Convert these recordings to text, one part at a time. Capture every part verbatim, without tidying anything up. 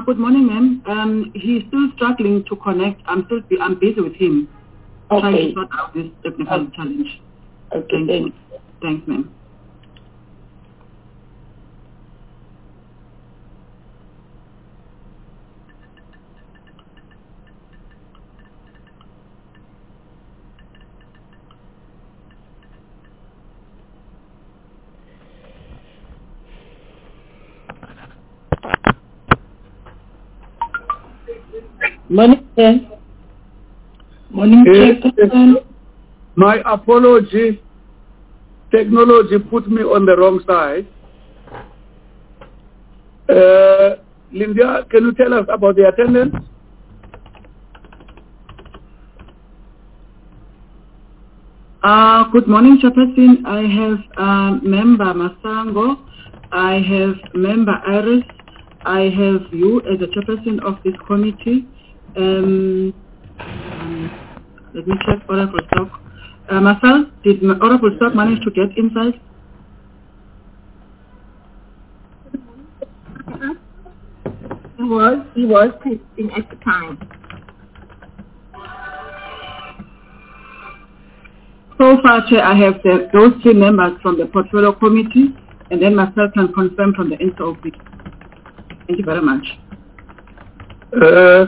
good morning, ma'am. Um, he's still struggling to connect. I'm still I'm busy with him, okay. trying to sort out this technical okay. challenge. Okay, Thank thanks. you. Thanks, ma'am. Morning, sir. Morning, Chairperson. My apology. Technology put me on the wrong side. Uh, Linda, can you tell us about the attendance? Uh, good morning, Chairperson. I have uh, member Masango. I have member Iris. I have you as the chairperson of this committee. Um, um, let me check Oracle Stock. Uh, Marcel, did Oracle Stock manage to get inside? He was, he was testing at the time. So far, Chair, I have the, those three members from the Portfolio Committee, and then Marcel can confirm from the N C O P. Thank you very much. Uh,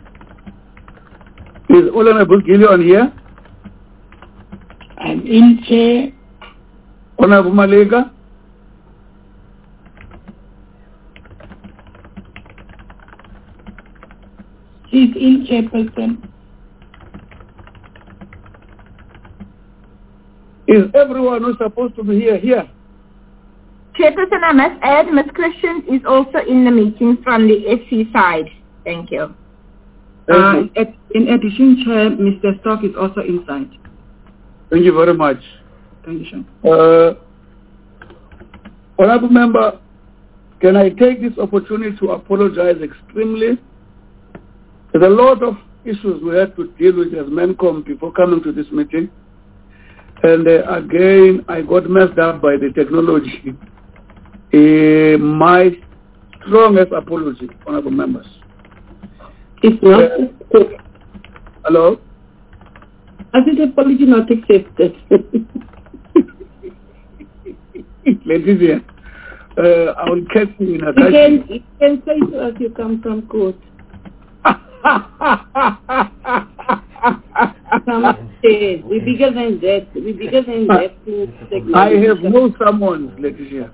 is Honorable Gilly on here? I'm in, Chair. Honorable Malega? She's in, Chairperson. Is everyone who's supposed to be here here? Chairperson, I must add, Miz Christians is also in the meeting from the S C side. Thank you. Uh, at, in addition, Chair, Mister Stock is also inside. Thank you very much. Thank you, Chair. Uh, Honorable Member, can I take this opportunity to apologize extremely? There's a lot of issues we had to deal with as MENCOM before coming to this meeting. And uh, again, I got messed up by the technology. Uh, my strongest apology, Honorable Members. It's not uh, Hello? I think the apology not accepted. Ladies, uh, I will catch you in a you can, you can say to us you come from court. We're bigger than that. We're bigger than that. I have no summons, Letitia.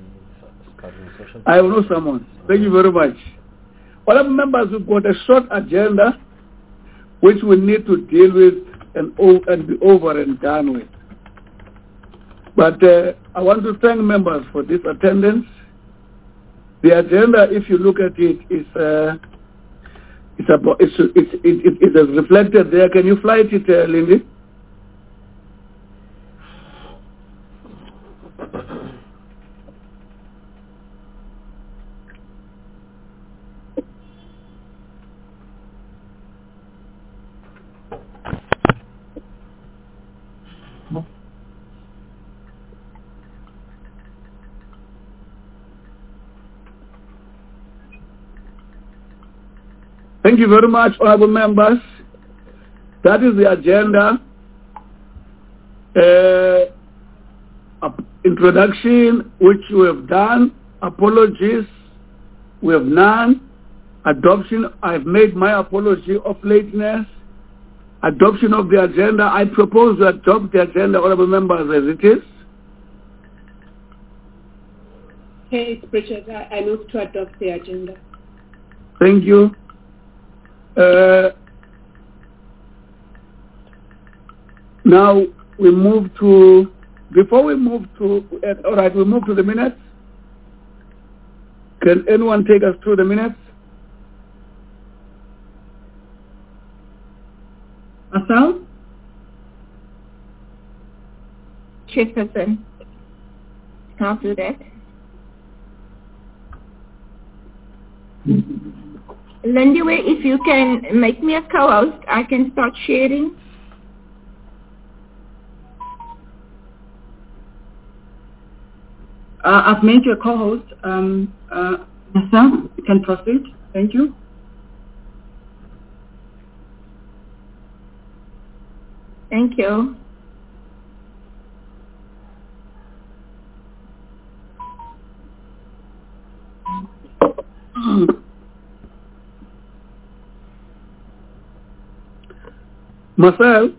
I have no summons. Thank you very much. Honorable members, we've got a short agenda which we need to deal with and, and be over and done with. But uh, I want to thank members for this attendance. The agenda, if you look at it, is uh, it's, about, it's, it's, it, it, it is reflected there. Can you fly it, uh, Lindy? Thank you very much, honorable members. That is the agenda. Uh, introduction, which we have done. Apologies, we have none. Adoption, I've made my apology of lateness. Adoption of the agenda, I propose to adopt the agenda, honorable members, as it is. Hey, Bridget, I, I move to adopt the agenda. Thank you. Uh, now we move to, before we move to, uh, all right, we move to the minutes. Can anyone take us through the minutes? Marcel? Chairperson, I'll do that. Lindiwe, if you can make me a co-host, I can start sharing. Uh, I've made you a co-host. Um, uh, Marcel, you can proceed. Thank you. Thank you. Marcel?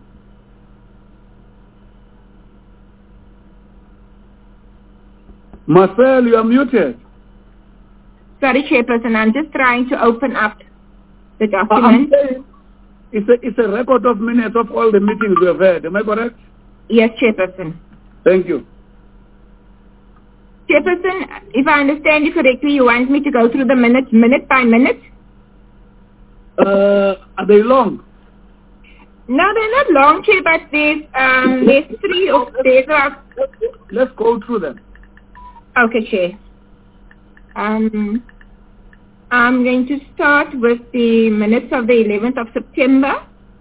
Marcel, you are muted. Sorry, Chairperson, I'm just trying to open up the I'm document. saying it's a, it's a record of minutes of all the meetings we have had. Am I correct? Yes, Chairperson. Thank you. Chairperson, if I understand you correctly, you want me to go through the minutes minute by minute? Uh, are they long? No, they're not long, Chair, but there's, um, there's three of there's a... Let's go through them. Okay, Chair. Um, I'm going to start with the minutes of the eleventh of September.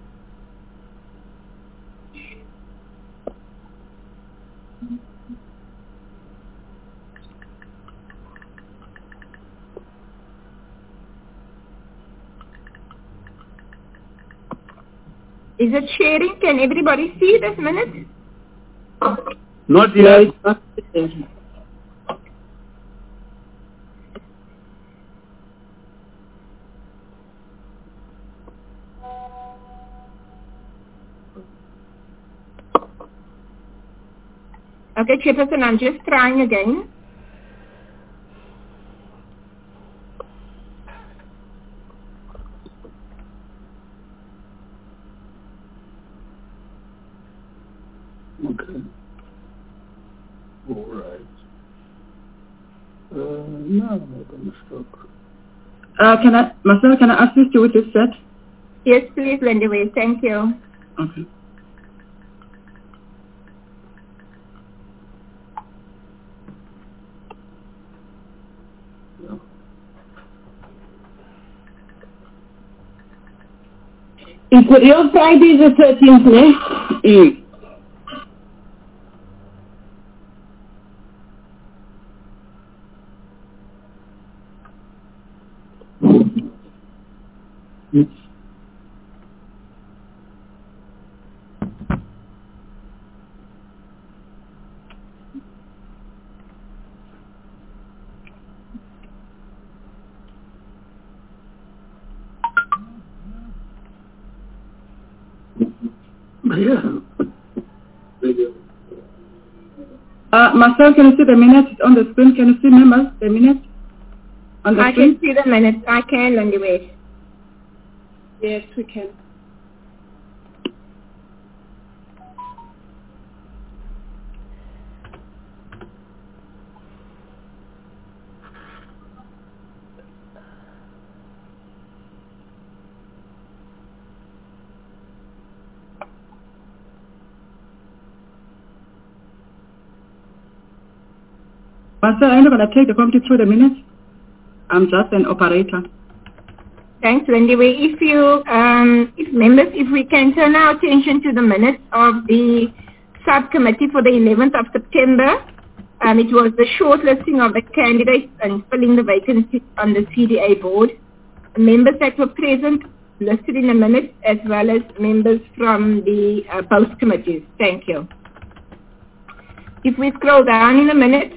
Is it sharing? Can everybody see this minute? Not yet. Okay, Chairperson, I'm just trying again. Okay. All right. Uh, no, I'm going to stop. Uh, can I, Marcel, can I assist you with this set? Yes, please, Lindy. Thank you. Okay. Is it your Friday the thirteenth, ne? Mm. Yeah. Uh, Marcel, can you see the minutes on the screen? Can you see members, the minutes on the I screen? can see the minutes. I can, Lindy. Yes, we can. Marcel, I'm not going to take the committee through the minutes. I'm just an operator. Thanks, Lindy. If you, um, if members, if we can turn our attention to the minutes of the subcommittee for the eleventh of September. Um, it was the shortlisting of the candidates and filling the vacancies on the C D A board. Members that were present listed in the minutes, as well as members from the uh, both committees. Thank you. If we scroll down in the minutes,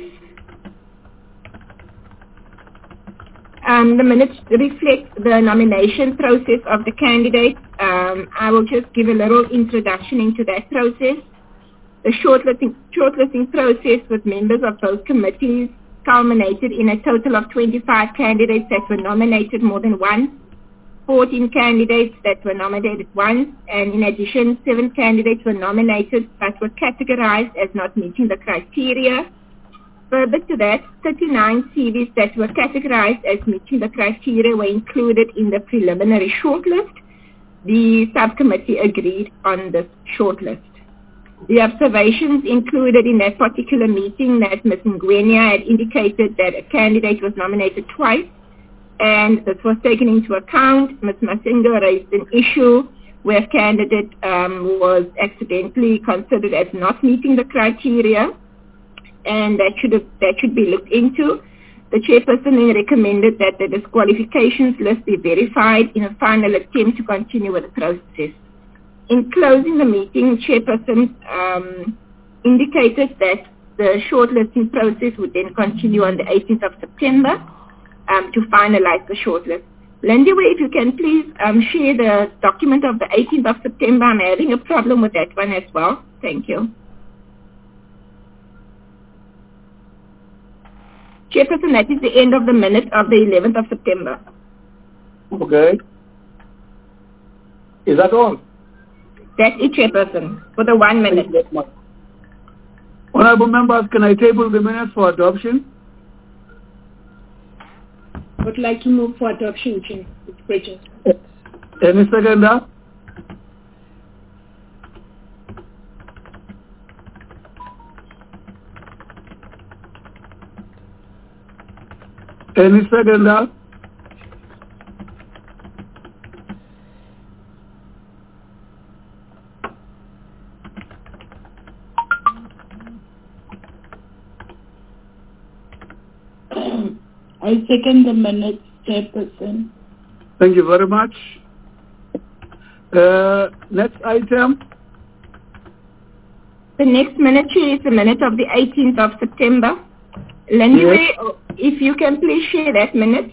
Um, the minutes reflect the nomination process of the candidates. Um, I will just give a little introduction into that process. The shortlisting, shortlisting process with members of both committees culminated in a total of twenty-five candidates that were nominated more than once, fourteen candidates that were nominated once, and in addition, seven candidates were nominated but were categorized as not meeting the criteria. Further to that, thirty-nine C Vs that were categorized as meeting the criteria were included in the preliminary shortlist. The subcommittee agreed on this shortlist. The observations included in that particular meeting that Miz Ngwenya had indicated that a candidate was nominated twice, and this was taken into account. Miz Masinga raised an issue where a candidate um, was accidentally considered as not meeting the criteria, and that should have, that should be looked into. The chairperson then recommended that the disqualifications list be verified in a final attempt to continue with the process. In closing the meeting, chairperson um, indicated that the shortlisting process would then continue on the eighteenth of September um, to finalize the shortlist. Lindiwe, if you can please um, share the document of the eighteenth of September. I'm having a problem with that one as well. Thank you. Chairperson, that is the end of the minute of the eleventh of September. Okay. Is that all? That's it, Chairperson, for the one minute. Honorable members, can I table the minutes for adoption? Would like to move for adoption, Chair. It's Bridget. Any seconder? Any seconder? I second the minutes, Chairperson. Thank you very much. Uh, next item. The next minute, Chair, is the minute of the eighteenth of September. Lindiwe, Yes. if you can please share that minute.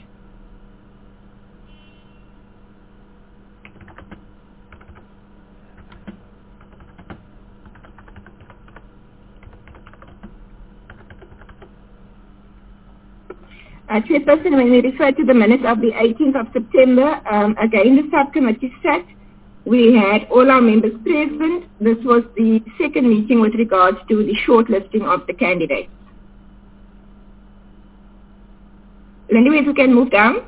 Uh, Chairperson, when we refer to the minutes of the eighteenth of September, um, again the subcommittee sat. We had all our members present. This was the second meeting with regards to the shortlisting of the candidates. Lindiwe, if you can move down.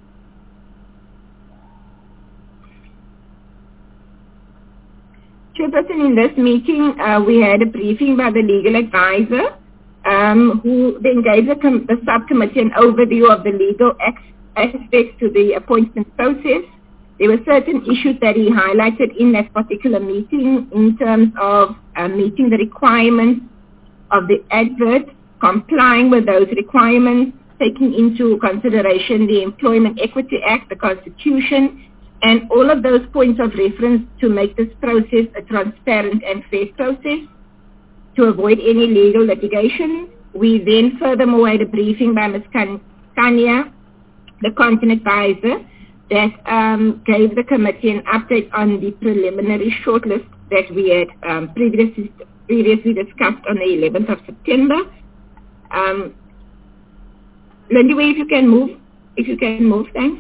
Chairperson, in this meeting, uh, we had a briefing by the legal advisor, um, who then gave the, com- the subcommittee an overview of the legal ex- aspects to the appointment process. There were certain issues that he highlighted in that particular meeting in terms of uh, meeting the requirements of the advert, complying with those requirements, taking into consideration the Employment Equity Act, the Constitution, and all of those points of reference to make this process a transparent and fair process, to avoid any legal litigation. We then furthermore had a briefing by Miz Kanya, the content advisor, that um, gave the committee an update on the preliminary shortlist that we had um, previously, previously discussed on the eleventh of September. Um, Lindiwe, if you can move, if you can move, thanks.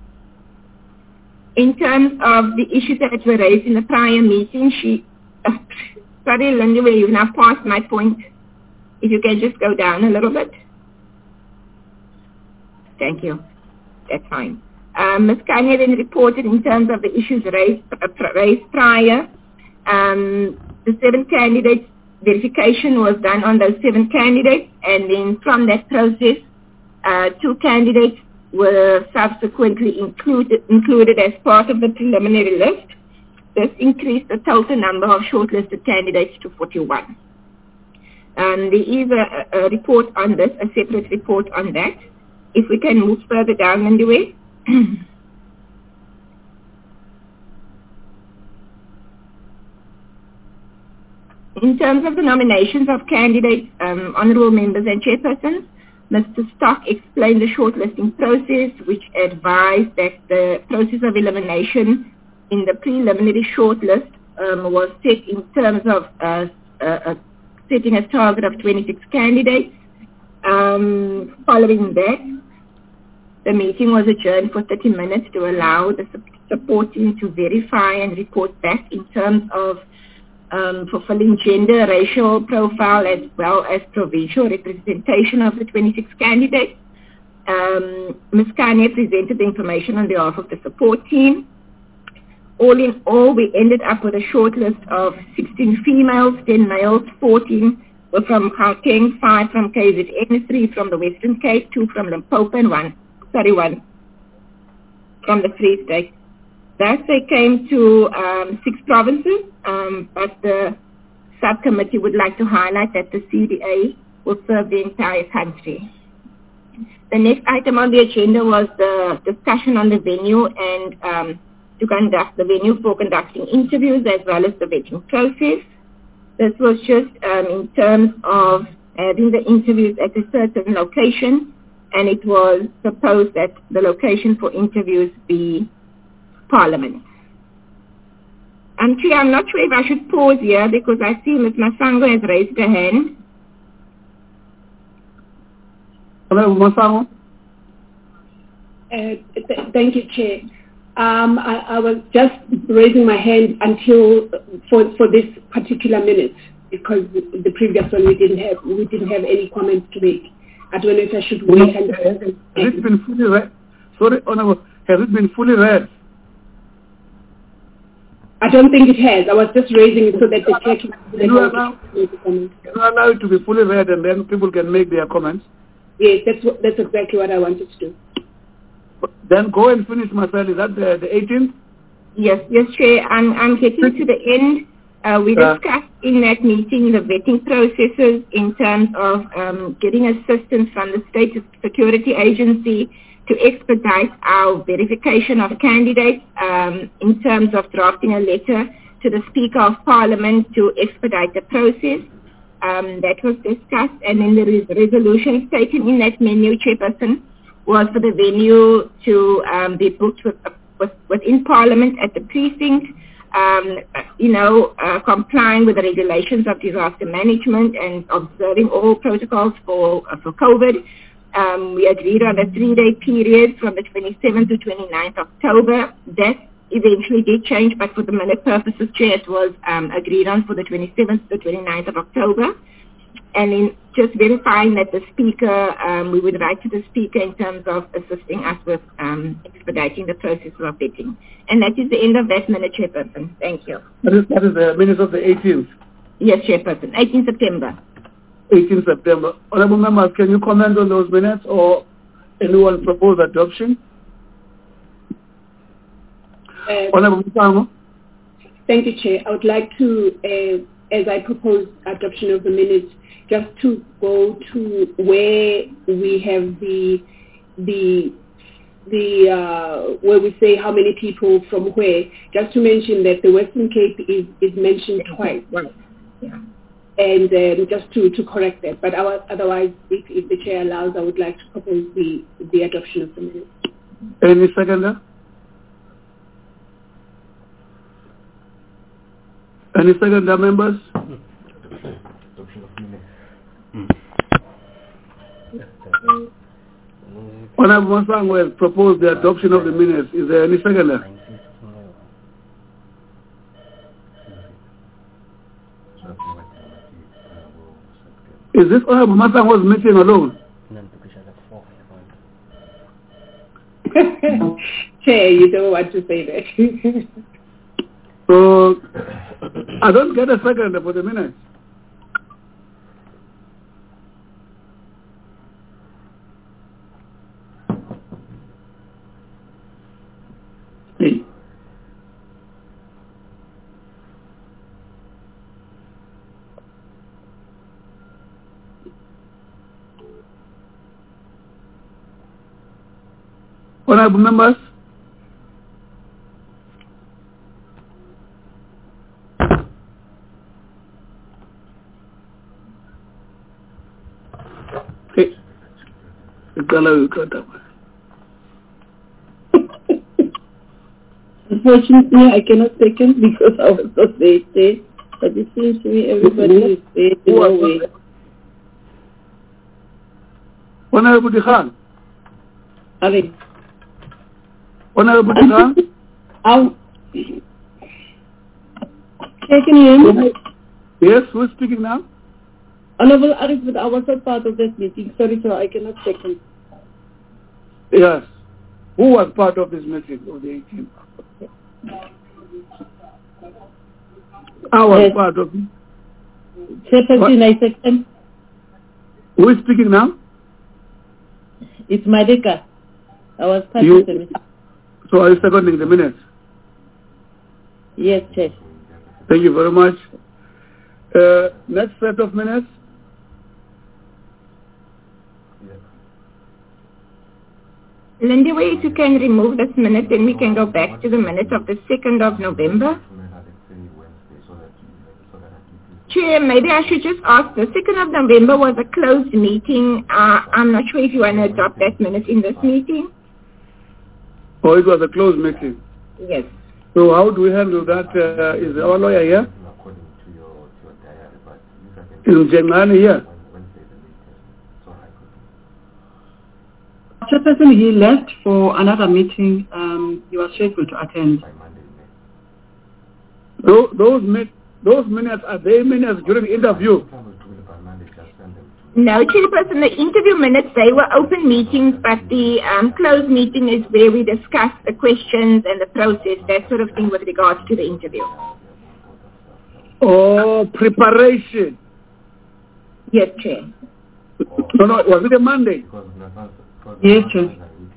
In terms of the issues that were raised in the prior meeting, she, uh, sorry Lindiwe, you've now passed my point. If you can just go down a little bit. Thank you. That's fine. Um, Miz Kanya then reported in terms of the issues raised, uh, raised prior. Um, the seven candidates, verification was done on those seven candidates, and then from that process, uh, two candidates were subsequently included, included as part of the preliminary list. This increased the total number of shortlisted candidates to forty-one. Um, there is a, a report on this, a separate report on that. If we can move further down, Lindiwe. In terms of the nominations of candidates, um, honourable members and chairpersons, Mister Stock explained the shortlisting process, which advised that the process of elimination in the preliminary shortlist um, was set in terms of uh, uh, uh, setting a target of twenty-six candidates. Um, following that, the meeting was adjourned for thirty minutes to allow the support team to verify and report back in terms of um, fulfilling gender, racial profile, as well as provincial representation of the twenty-six candidates. Um, Miz Kanye presented the information on behalf of the support team. All in all, we ended up with a short list of sixteen females, ten males, fourteen were from Gauteng, five from K Z N, three from the Western Cape, two from Limpopo, and one, sorry, one from the Free State. Thus, they came to um, six provinces, um, but the subcommittee would like to highlight that the C D A will serve the entire country. The next item on the agenda was the discussion on the venue and um, to conduct the venue for conducting interviews as well as the vetting process. This was just um, in terms of having the interviews at a certain location, and it was proposed that the location for interviews be Parliament. Um, Chair, I'm not sure if I should pause here because I see Miz Masango has raised her hand. Hello, Masango. Uh, th- thank you, Chair. Um, I, I was just raising my hand until for for this particular minute because the previous one we didn't have we didn't have any comments to make. I don't know if I should wait and. Has it been fully read? Sorry, Honourable, has it been fully read? I don't think it has. I was just raising it so that the Chair can. Can you allow, can you allow it to be fully read and then people can make their comments? Yes, that's what, that's exactly what I wanted to do. Then go and finish, Marcel. Is that the, the eighteenth? Yes, yes, Chair. I'm, I'm getting to the end. Uh, we Uh, discussed in that meeting the vetting processes in terms of um, getting assistance from the State Security Agency to expedite our verification of candidates um, in terms of drafting a letter to the Speaker of Parliament to expedite the process. Um, that was discussed, and then the res- resolution taken in that menu, Chairperson, was for the venue to um, be booked with, with, within Parliament at the precinct, um, you know, uh, complying with the regulations of disaster management and observing all protocols for uh, for COVID. Um, we agreed on a three-day period from the twenty-seventh to twenty-ninth of October. That eventually did change, but for the minute purposes, Chair, it was um, agreed on for the twenty-seventh to twenty-ninth of October. And in just verifying that the Speaker, um, we would write to the Speaker in terms of assisting us with um, expediting the process of vetting. And that is the end of that minute, Chairperson. Thank you. That is, that is the minutes of the eighteenth. Yes, Chairperson. eighteenth September. eighteenth September. Honourable members, can you comment on those minutes or anyone propose adoption? Uh, Honourable Masango. Thank you, Chair. I would like to, uh, as I propose adoption of the minutes, just to go to where we have the the the uh, where we say how many people from where. Just to mention that the Western Cape is, is mentioned twice. Right. Yeah. And um, just to, to correct that. But our, otherwise, if, if the Chair allows, I would like to propose the, the adoption of the minutes. Any seconder? Any seconder, members? Honourable Masango has proposed the adoption of the minutes. Is there any seconder? Is this Honourable Masango's meeting alone? Chair, you don't want to say that. So, I don't get a seconder for the minutes. Hey. Honourable members, hey, Unfortunately, I cannot second because I was not there, but it seems to me everybody is there in a way. Honourable Dikhan, Ali. Honourable Dikhan, I'll... Can you hear me? yes, who is speaking now? Honorable Arif, but I was not part of that meeting. Sorry, sir, I cannot second. Yes. Who was part of this meeting of the eighteenth? I was Yes. part of it. Chairperson, I second. Who is speaking now? It's Madeka. I was part You- of the meeting. So are you seconding the minutes? Yes, Chair. Thank you very much. Uh, next set of minutes. Lindy, if you can remove this minute, then we can go back to the minutes of the second of November. Chair, maybe I should just ask, the second of November was a closed meeting. Uh, I'm not sure if you want to adopt that minute in this meeting. Oh, it was a closed meeting? Yes. So how do we handle that? Uh, is our lawyer here? Is Jengani here? Chairperson, he left for another meeting. Um, he was scheduled to attend. Those, those, those minutes, are they minutes during the interview? No, Chairperson, the interview minutes, they were open meetings, but the um, closed meeting is where we discuss the questions and the process, that sort of thing with regards to the interview. Oh, preparation. Yes, Chair. No, no, was it a Monday? Yes, Chair.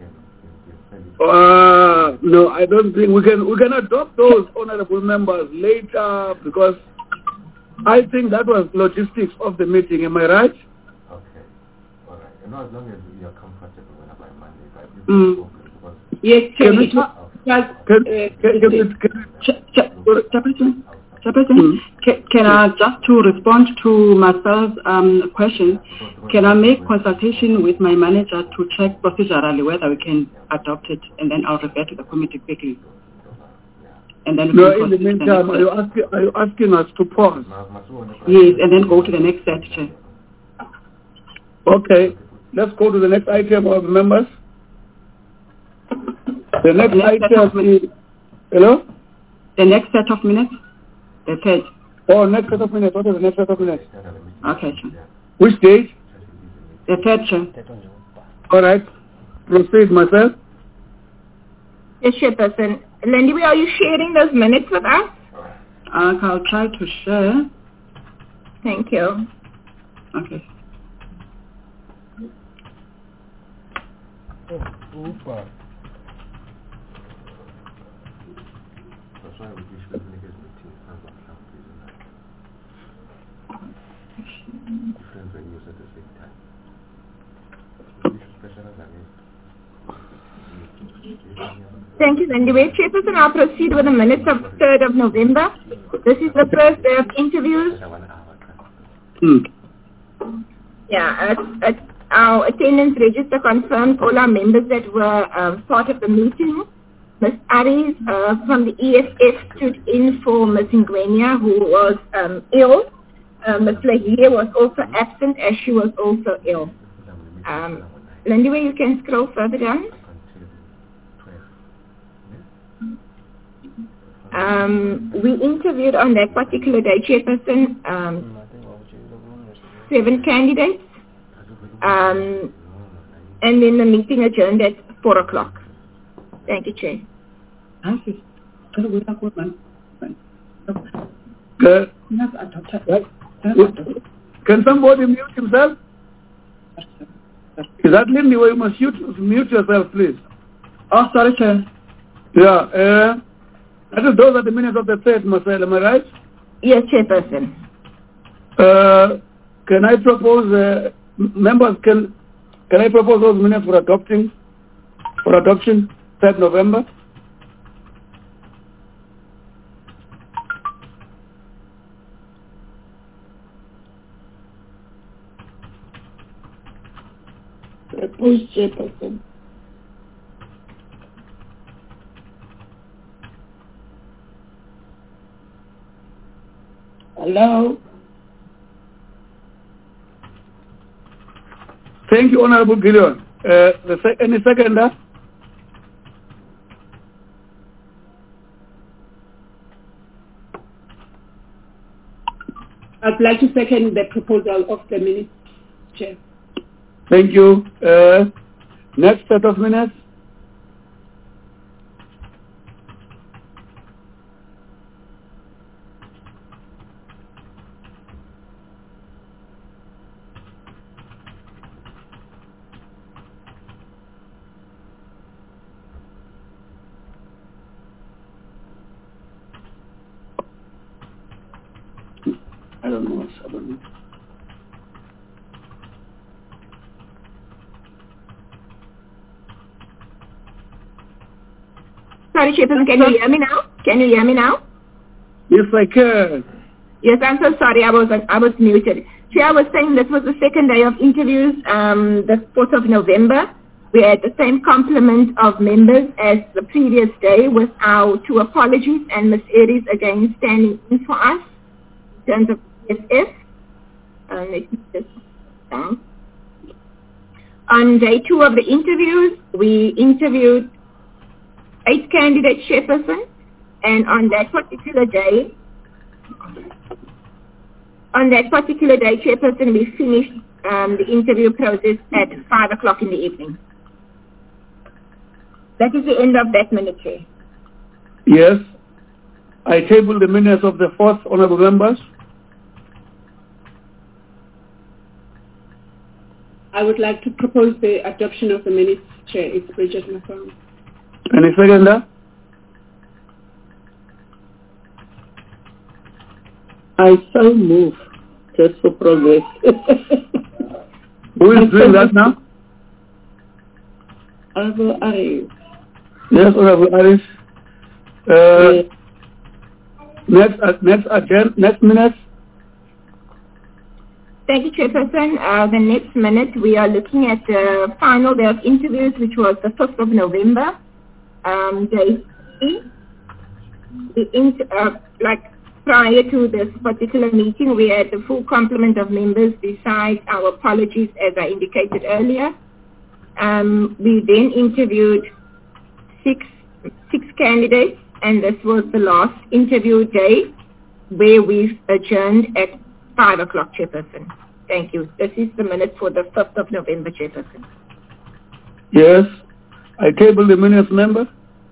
Uh, no, I don't think we can, we can adopt those honorable members later because I think that was logistics of the meeting. Am I right? Okay. All right. You know, as long as you're comfortable when by Monday, but you Mm. because Yes, Can we Chair. talk? Can, can, can, can, can, Ch- ch- Chairperson, Chairperson, Mm. ca- can I just to respond to Marcel's um, question, can I make consultation with my manager to check procedurally whether we can adopt it, and then I'll refer to the committee quickly. And then we no, can in the proceed to meantime, are next you, set. asking, are you asking us to pause? Yes, and then go to the next set, Chair. Okay, let's go to the next item of members. The next Next set of item minutes. is, hello? The next set of minutes, the third. Oh, next set of minutes. What is the next set of minutes? Okay, Chair. Which date? The third, Chair. All right. Proceed, myself. Yes, Chairperson. Lindy, are you sharing those minutes with us? Uh, I'll try to share. Thank you. Okay. That's why we usually make it meeting hands on camp, isn't it? Different venues at the same time. This is special as I Thank you, Lindy. Chairperson, I'll proceed with the minutes of the third of November. This is the first day of interviews. Hmm. Yeah, uh, uh, our attendance register confirmed all our members that were um, part of the meeting. Miz Aries uh, from the E F F stood in for Miz Ngwenya, who was um, ill. Uh, Miz Lahia was also absent as she was also ill. Um, Lindy, you can scroll further down. Um, we interviewed on that particular day, Chairperson, um, seven candidates, um, and then the meeting adjourned at four o'clock. Thank you, Chair. Good. Right. Can somebody mute himself? Is that Lindy where you must mute, mute yourself, please? Oh, sorry, Chair. Yeah. Uh, that is those are the minutes of the third, Marcel, am I right? Yes, Chairperson. Uh, can I propose, uh, members, can can I propose those minutes for adopting, for adoption, third November? Propose, Chairperson. Hello? Thank you, Honorable Gideon. Uh, the sec any seconder? I'd like to second the proposal of the minutes, Chair. Thank you. Uh, next set of minutes. I don't know what's happening. Sorry, Chairperson, can you hear me now? Can you hear me now? Yes, I can. Yes, I'm so sorry. I was I was muted. Chair, I was saying this was the second day of interviews, um, the fourth of November. We had the same complement of members as the previous day with our two apologies and Miz Aries again standing in for us in terms of S F. Uh, let me just down. On day two of the interviews, we interviewed eight candidates, Chairperson, and on that particular day, on that particular day, Chairperson, we finished um, the interview process at five o'clock in the evening. That is the end of that minute, Chair. Yes. I table the minutes of the fourth, honorable members. I would like to propose the adoption of the minutes, Chair. It's Bridget Masango. Any seconder? I so move just for progress. Who is doing that now? Honorable Aries. Yes, Honorable Aries. Uh, Yes. Next, uh, next agenda, next minute. Thank you, Chairperson. Uh, the next minute, we are looking at the final day of interviews, which was the fifth of November, um, day three. The int- uh, like prior to this particular meeting, we had the full complement of members besides our apologies, as I indicated earlier. Um, we then interviewed six six candidates, and this was the last interview day where we adjourned at five o'clock, Chairperson. Thank you. This is the minute for the fifth of November, Chairperson. Yes. I table the minutes, member.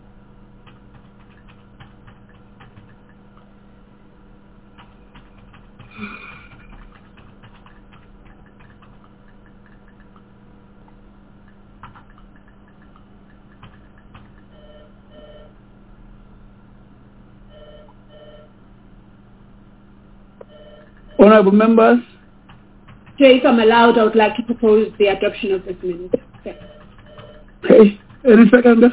Honorable members. Chair, if I'm allowed, I would like to propose the adoption of this minute. Okay. Okay. Any seconder?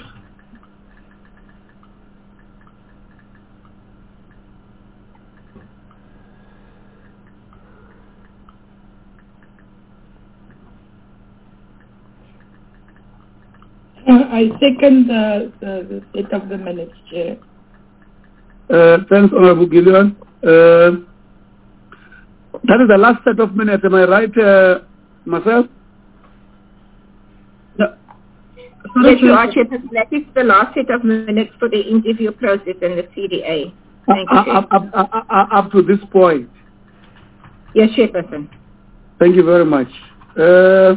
I second the, the, the set of the minutes, Chair. Uh, thanks, Honorable Gillian. Uh, that is the last set of minutes. Am I right, uh, myself? No. Yes, you are, Chairperson. That is the last set of minutes for the interview process and the C D A. Thank you, Up, Chair. up, up, up, up, up to this point. Yes, Chairperson. Thank you very much. Uh,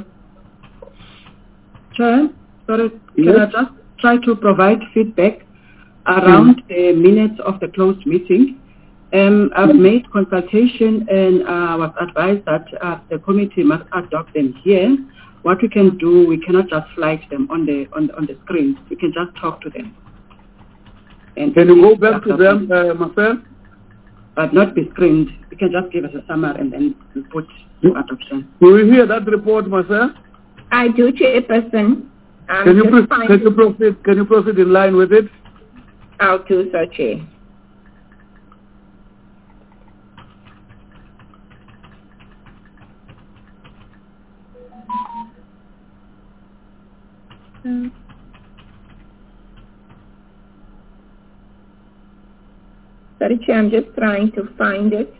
Chair, sorry, can Yes. I just try to provide feedback around the minutes of the closed meeting? Um, I've made consultation and I uh, was advised that uh, the committee must adopt them here. What we can do, we cannot just flight them on the on the, on the screen. We can just talk to them. And can you go back to them, uh, myself? But not be screened. You can just give us a summary and then we put to adoption. Do you hear that report, myself? I do, Chairperson. Um, Can you, just pro- can you proceed? Can you proceed in line with it? I'll do so, Chair. Hmm. Sorry, Chair, I'm just trying to find it.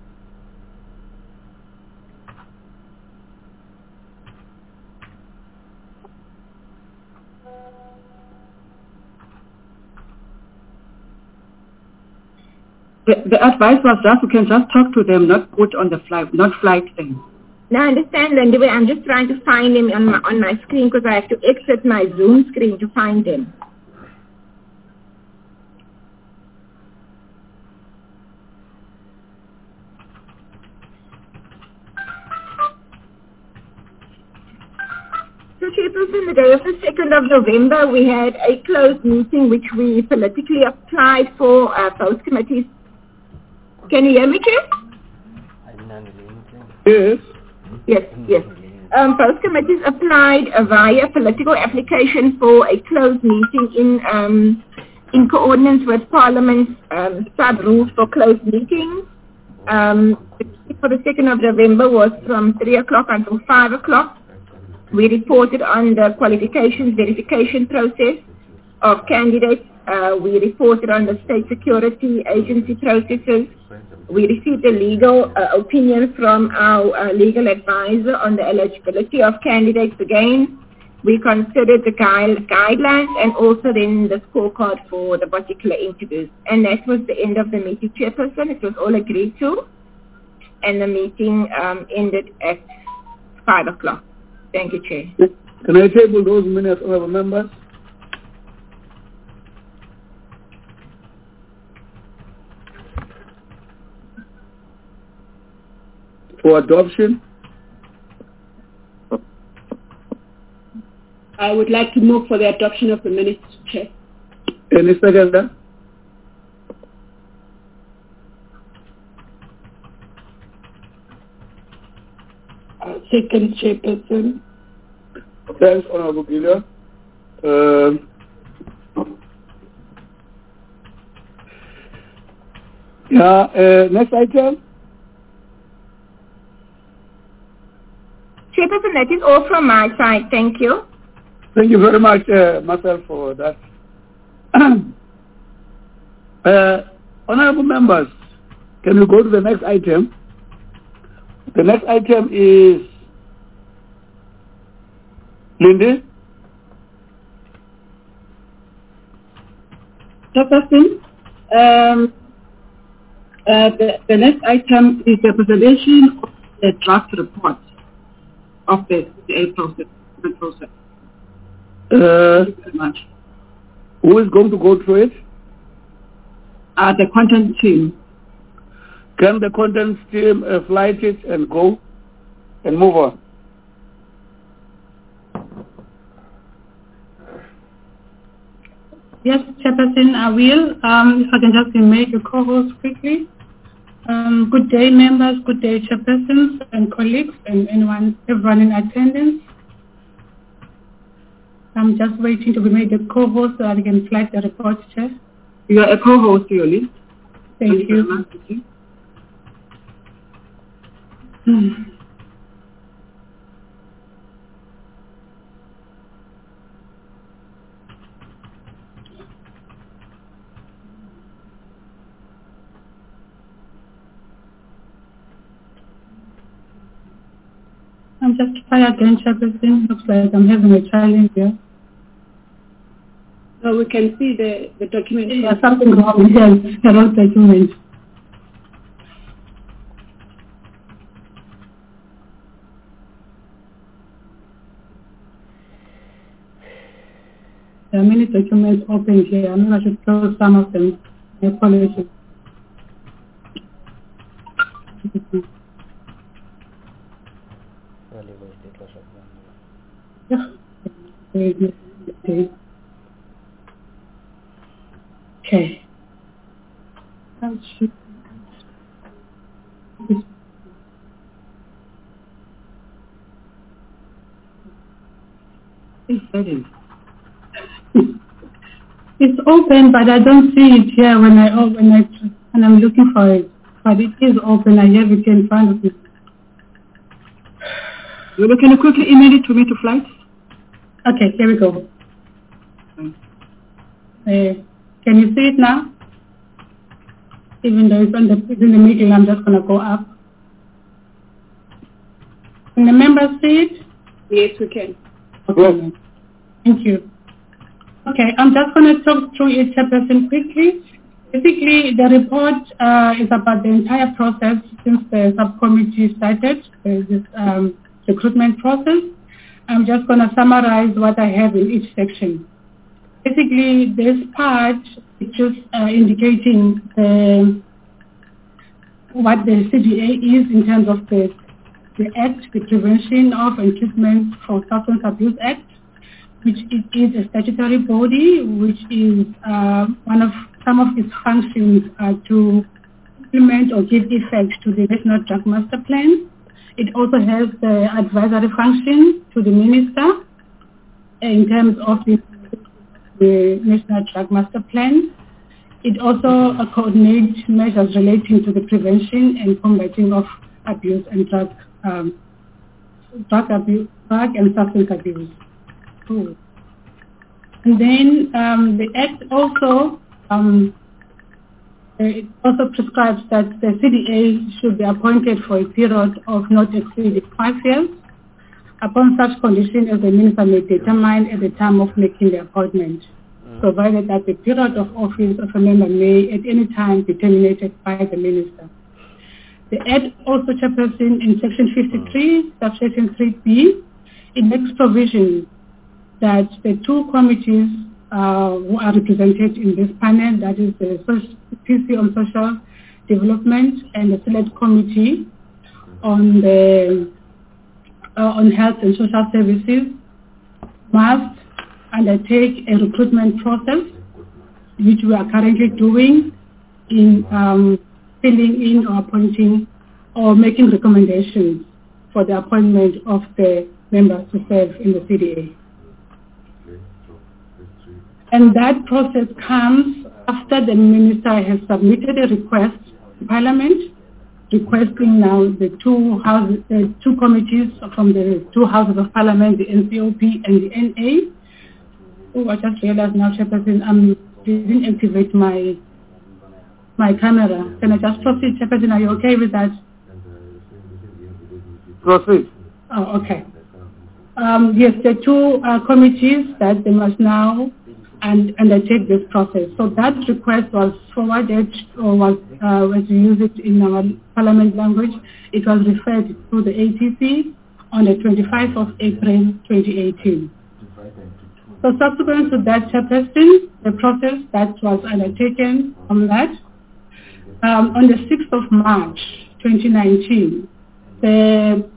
The, the advice was just you can just talk to them, not put on the flight, not flight them. No, I understand, Linda. I'm just trying to find them on my, on my screen because I have to exit my Zoom screen to find them. So, Chairperson, the day of the second of November, we had a closed meeting which we politically applied for uh, both committees. Can you hear me, Chair? Yes. Yes, yes. Um, both committees applied uh, via political application for a closed meeting in um, in coordinance with Parliament's um, sub-rules for closed meetings. Um, for the second of November was from three o'clock until five o'clock. We reported on the qualifications verification process of candidates. Uh, we reported on the state security agency processes. We received a legal uh, opinion from our uh, legal advisor on the eligibility of candidates again. We considered the guide, guidelines and also then the scorecard for the particular interviews. And that was the end of the meeting, Chairperson. It was all agreed to. And the meeting um, ended at five o'clock. Thank you, Chair. Can I table those minutes, honorable members? For adoption? I would like to move for the adoption of the minutes, Chair. Any seconder? Uh, second, Chairperson. Thanks, Honorable Gillian. Uh, yeah, uh, next item. Chairperson, that is all from my side. Thank you. Thank you very much, uh, Marcel, for that. uh, honorable members, can we go to the next item? The next item is Lindy. Chairperson, um, uh, the, the next item is the presentation of the draft report of the C A process. The process. Uh, Thank you very much. Who is going to go through it? Uh, the content team. Can the content team uh, flight it and go and move on? Yes, Chairperson, I will. Um, if I can just make a co-host quickly. Um, good day, members. Good day, Chairpersons and colleagues and anyone, everyone in attendance. I'm just waiting to be made a co-host so I can flag the report, Chair. You are a co-host, Yoli. Thank, Thank you. Much, you. Hmm. I'm just trying again, Chairperson. Looks like I'm having a challenge here. So we can see the, the document. Yeah, something wrong here. The wrong document. There are many documents open here. I know I should close some of them. My apologies. Okay. It's open, but I don't see it here when I open it, and I'm looking for it. But it is open. I have it in front of me. Well, can you quickly email it to me to flight? Okay, here we go. Uh, can you see it now? Even though it's, on the, it's in the meeting, I'm just going to go up. Can the members see it? Yes, we can. Okay. Yes. Thank you. Okay, I'm just going to talk through each Chairperson quickly. Basically, the report uh, is about the entire process since the subcommittee started, uh, this um, recruitment process. I'm just going to summarize what I have in each section. Basically, this part is just uh, indicating the, what the C D A is in terms of the, the Act, the Prevention of and Treatment for Substance Abuse Act, which it is a statutory body, which is uh, one of some of its functions are to implement or give effect to the National Drug Master Plan. It also has the advisory function to the Minister in terms of the the National Drug Master Plan. It also uh, coordinates measures relating to the prevention and combating of abuse and drug um, drug abuse, drug and substance abuse. Ooh. And then um, the Act also um, it also prescribes that the C D A should be appointed for a period of not exceeding five years, upon such condition as the minister may determine at the time of making the appointment, mm. provided that the period of office of a member may at any time be terminated by the minister. The Act also, Chairperson, in Section fifty-three, subsection three B, it makes provision that the two committees uh, who are represented in this panel, that is the P C on Social Development and the Select Committee on the uh, on Health and Social Services, must undertake a recruitment process, which we are currently doing in um, filling in or appointing or making recommendations for the appointment of the members to serve in the C D A. And that process comes after the minister has submitted a request to Parliament, requesting now the two houses, the two committees from the two houses of Parliament, the N C O P and the N A. Oh, I just realized now, Chairperson, I didn't activate my my camera. Can I just proceed, Chairperson? Are you okay with that? Proceed. Oh, okay. Um, yes, the two uh, committees that they must now and undertake this process. So that request was forwarded, or was, uh, as we use it in our Parliament language, it was referred to the A T C on the twenty-fifth of April twenty eighteen. So subsequent to that, Chairperson, the process that was undertaken on that, um, on the sixth of March twenty nineteen, the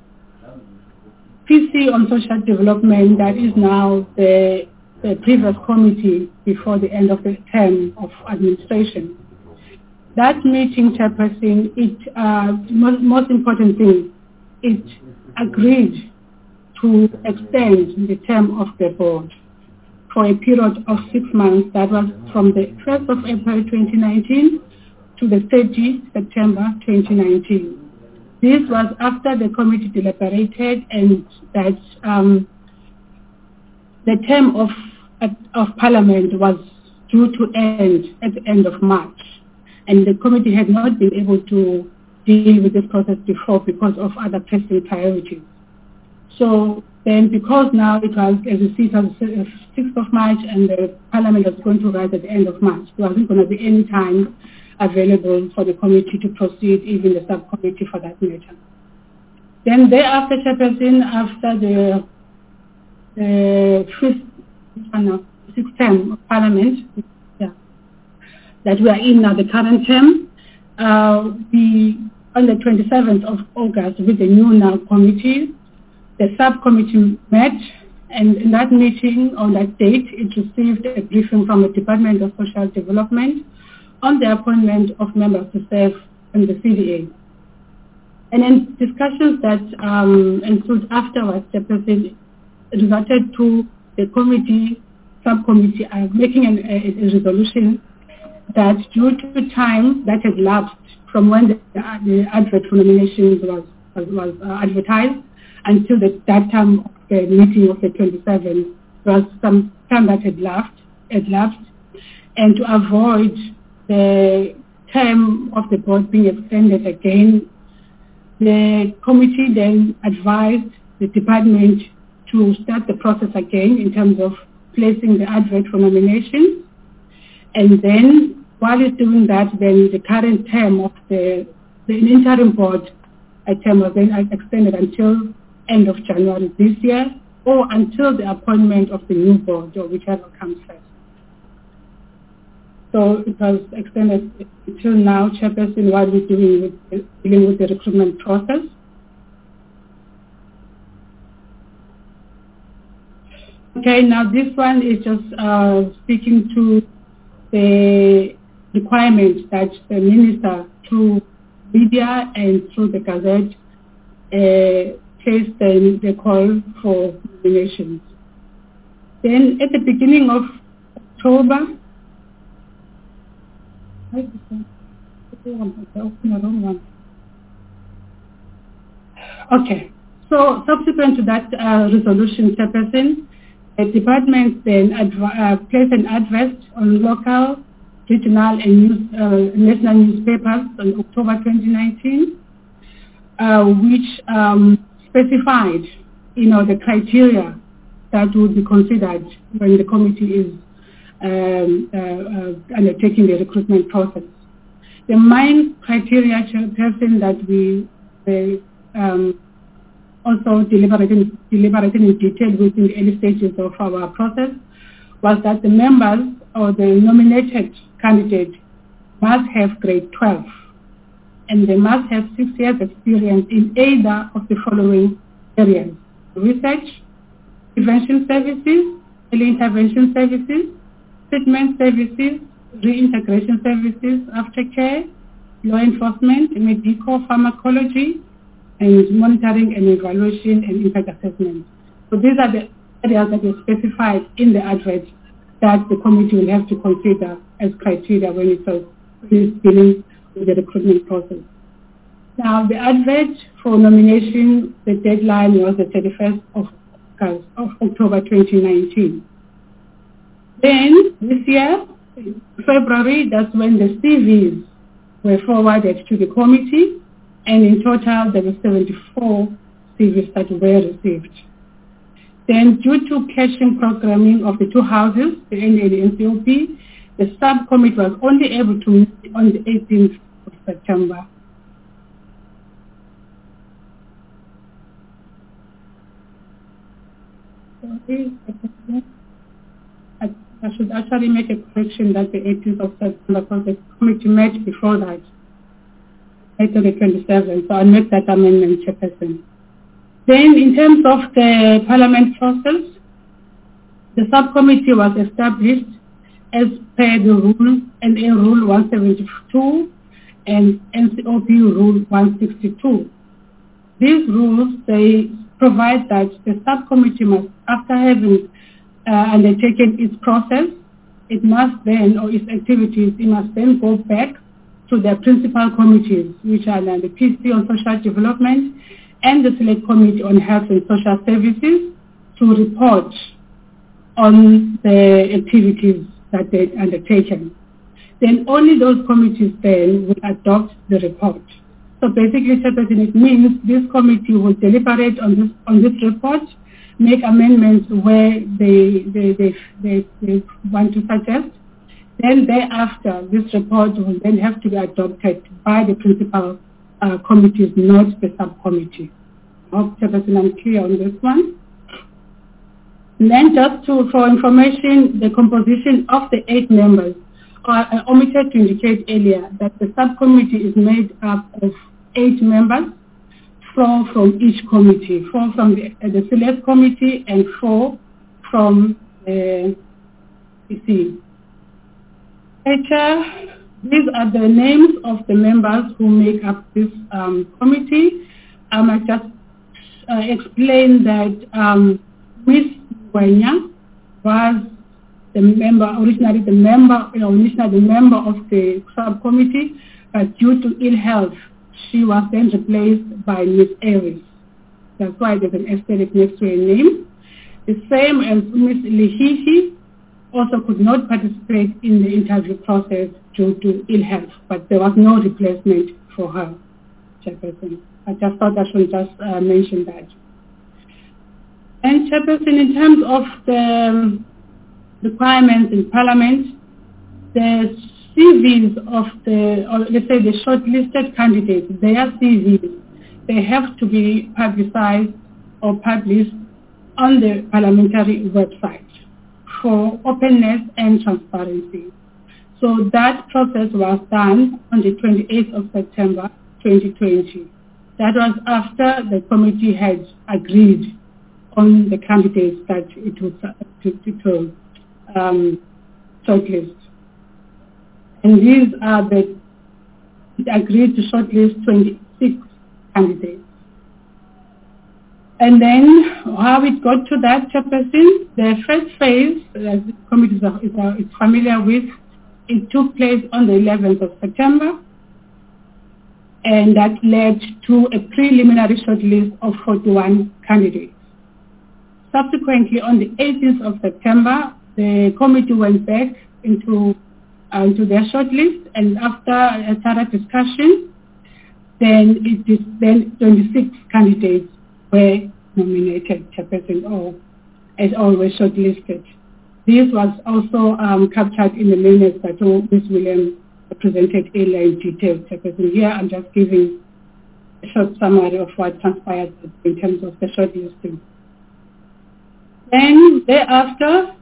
P C on Social Development, that is now the the previous committee before the end of the term of administration. That meeting, Chairperson, it uh, most, most important thing, it agreed to extend the term of the board for a period of six months. That was from the first of April twenty nineteen to the thirtieth of September twenty nineteen. This was after the committee deliberated and that um, the term of of Parliament was due to end at the end of March, and the committee had not been able to deal with this process before because of other pressing priorities. So then, because now it was, as you see, it was the sixth of March and the Parliament was going to rise at the end of March, there wasn't going to be any time available for the committee to proceed, even the subcommittee for that matter. Then thereafter, Chairperson, after the the fifth, no, sixth term of Parliament, yeah, that we are in now, the current term, uh, the, on the twenty-seventh of August with the new now committee, the subcommittee met, and in that meeting, on that date, it received a briefing from the Department of Social Development on the appointment of members to serve in the C D A. And then discussions that um, ensued afterwards, the President resulted to the committee, subcommittee, uh, making an, a, a resolution that due to time that had lapsed from when the, uh, the advert for nominations was, was, was uh, advertised until the, that time of the meeting of the twenty-seventh, was some time that had lapsed, had lapsed, and to avoid the term of the board being extended again, the committee then advised the department to start the process again in terms of placing the advert for nomination. And then while it's doing that, then the current term of the, the interim board a term was then extended until end of January this year, or until the appointment of the new board, or whichever comes first. So it was extended until now, Chairperson, while we're doing with, dealing with the recruitment process. Okay, now this one is just uh, speaking to the requirement that the minister, through media and through the Gazette, uh, placed the, the call for nominations. Then at the beginning of October. Okay, so subsequent to that uh, resolution, Chairperson, the department then adv- uh, placed an address on local, regional, and news, uh, national newspapers on October twenty nineteen, uh, which um, specified, you know, the criteria that would be considered when the committee is um, uh, uh, undertaking the recruitment process. The main criteria, Chairperson, that we uh, um, also deliberated, deliberated in detail within the early stages of our process was that the members or the nominated candidate must have grade twelve and they must have six years experience in either of the following areas: research, prevention services, early intervention services, treatment services, reintegration services, aftercare, law enforcement, medical pharmacology, and monitoring and evaluation and impact assessment. So these are the areas that are specified in the advert that the committee will have to consider as criteria when it is dealing with the recruitment process. Now, the advert for nomination, the deadline was the thirty-first of, of October twenty nineteen. Then, this year, February, that's when the C Vs were forwarded to the committee, and in total there were seventy-four C Vs that were received. Then, due to caching programming of the two houses, the N A and the N C O P, the subcommittee was only able to meet on the eighteenth of September. I, I should actually make a correction that the eighteenth of September, because the committee met before that, April the twenty-seventh, so I'll make that amendment, Chairperson. Then, in terms of the Parliament process, the subcommittee was established as per the rule, N A Rule one seventy-two and N C O P Rule one sixty-two. These rules, they provide that the subcommittee must, after having uh, undertaken its process, it must then, or its activities, it must then go back to their principal committees, which are the P C on Social Development and the Select Committee on Health and Social Services, to report on the activities that they've undertaken. Then only those committees then will adopt the report. So basically, it means this committee will deliberate on this on this report, make amendments where they they, they, they, they want to suggest. Then thereafter, this report will then have to be adopted by the principal uh, committees, not the subcommittee. I hope I'm clear on this one. And then just to, for information, the composition of the eight members, uh, I omitted to indicate earlier that the subcommittee is made up of eight members, four from each committee, four from the, uh, the Select Committee and four from the P C. These are the names of the members who make up this um, committee. I might just uh, explain that um, Miz Wenya was the member, originally the member, you know, originally the member of the subcommittee, but due to ill health, she was then replaced by Miz Aries. That's why there's an asterisk next to her name. The same as Miz Lehihi also could not participate in the interview process due to ill health, but there was no replacement for her, Chairperson. I just thought I should just uh, mention that. And Chairperson, in terms of the um, requirements in Parliament, the C Vs of the, or let's say the shortlisted candidates, their C Vs, they have to be publicized or published on the parliamentary website for openness and transparency. So that process was done on the twenty-eighth of September twenty twenty. That was after the committee had agreed on the candidates that it was to, to, to um, shortlist. And these are the, it agreed to shortlist twenty-six candidates. And then how it got to that, Chairperson, the first phase, as the committee is, is, is familiar with, it took place on the eleventh of September, and that led to a preliminary shortlist of forty-one candidates. Subsequently, on the eighteenth of September, the committee went back into, uh, into their shortlist, and after a thorough discussion, then it is then twenty-six candidates were nominated, Chairperson, or as always shortlisted. This was also um, captured in the minutes that Miz Williams presented earlier in detail, Chairperson. Here I'm just giving a short summary of what transpired in terms of the shortlisting. Then thereafter,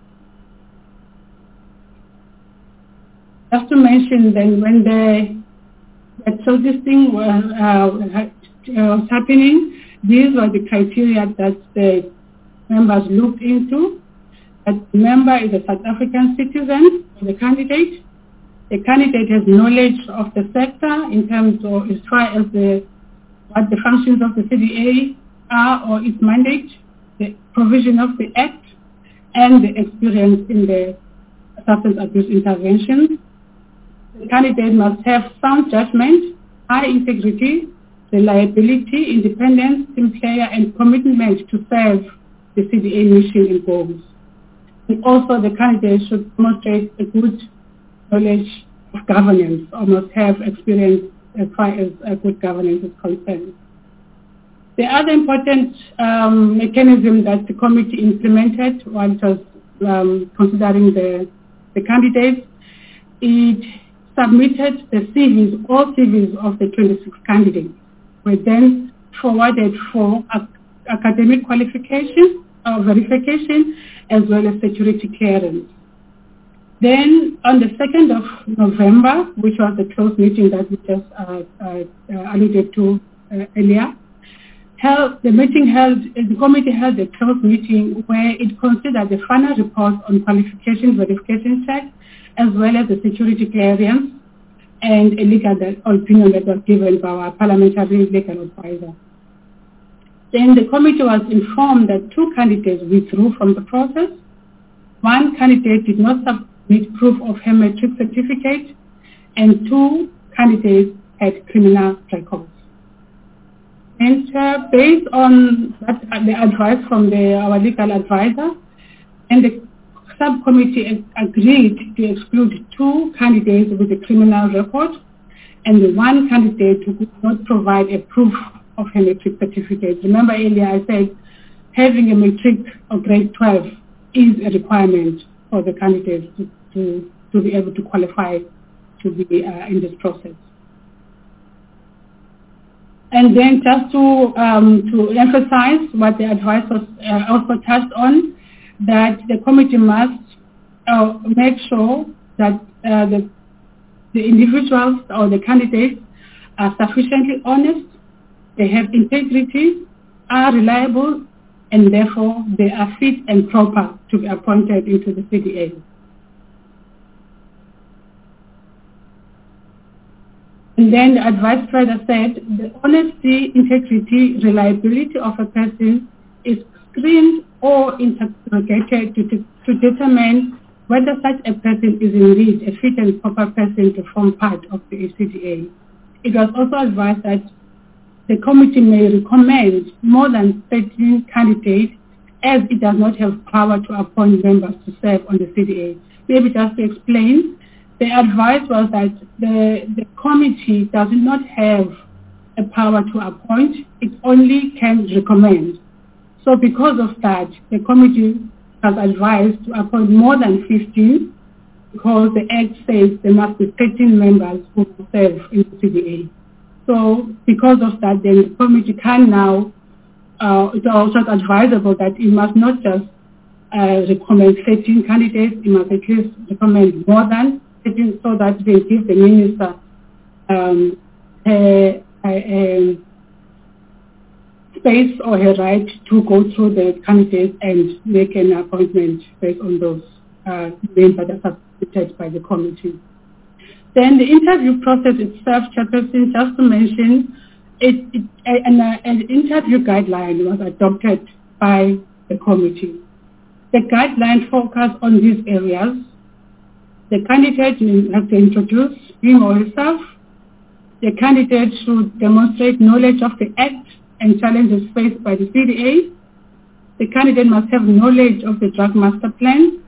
just to mention then when the, the shortlisting was, uh, was happening, these were the criteria that the members looked into. That the member is a South African citizen, the candidate. The candidate has knowledge of the sector in terms of as far as the what the functions of the C D A are or its mandate, the provision of the Act, and the experience in the substance abuse intervention. The candidate must have sound judgment, high integrity, reliability, independence, team player, and commitment to serve the C D A mission and goals. And also the candidate should demonstrate a good knowledge of governance, or must have experience as far as uh, good governance is concerned. The other important um, mechanism that the committee implemented while it was um, considering the, the candidates, it submitted the C Vs, all C Vs of the twenty-six candidates were then forwarded for ac- academic qualification, uh, verification, as well as security clearance. Then on the second of November, which was the closed meeting that we just uh, uh, uh, alluded to uh, earlier, held, the meeting held, the committee held a closed meeting where it considered the final report on qualification verification check, as well as the security clearance and a legal opinion that was given by our parliamentary legal advisor. Then the committee was informed that two candidates withdrew from the process. One candidate did not submit proof of her matric certificate, and two candidates had criminal records. And uh, based on that, uh, the advice from the, our legal advisor, and the subcommittee agreed to exclude two candidates with a criminal record and the one candidate who could not provide a proof of her matric certificate. Remember earlier I said having a matric of grade twelve is a requirement for the candidates to, to, to be able to qualify to be uh, in this process. And then just to, um, to emphasize what the advice was uh, also touched on, that the committee must uh, make sure that uh, the, the individuals or the candidates are sufficiently honest, they have integrity, are reliable, and therefore they are fit and proper to be appointed into the C D A. And then the advice further said, the honesty, integrity, reliability of a person is screened or interrogated to, to, to determine whether such a person is indeed a fit and proper person to form part of the C D A. It was also advised that the committee may recommend more than thirteen candidates, as it does not have power to appoint members to serve on the C D A. Maybe just to explain, the advice was that the, the committee does not have a power to appoint, it only can recommend. So because of that, the committee has advised to appoint more than fifteen, because the Act says there must be thirteen members who will serve in the C D A. So because of that, then the committee can now, uh, it's also advisable that it must not just uh, recommend thirteen candidates, it must at least recommend more than thirteen, so that they give the minister um, a, a, a space or her right to go through the candidates and make an appointment based on those uh, names that are submitted by the committee. Then the interview process itself, Chairperson, just to mention, it, it, an, an interview guideline was adopted by the committee. The guideline focused on these areas. The candidate has to introduce him or herself. The candidate should demonstrate knowledge of the Act and challenges faced by the C D A. The candidate must have knowledge of the drug master plan.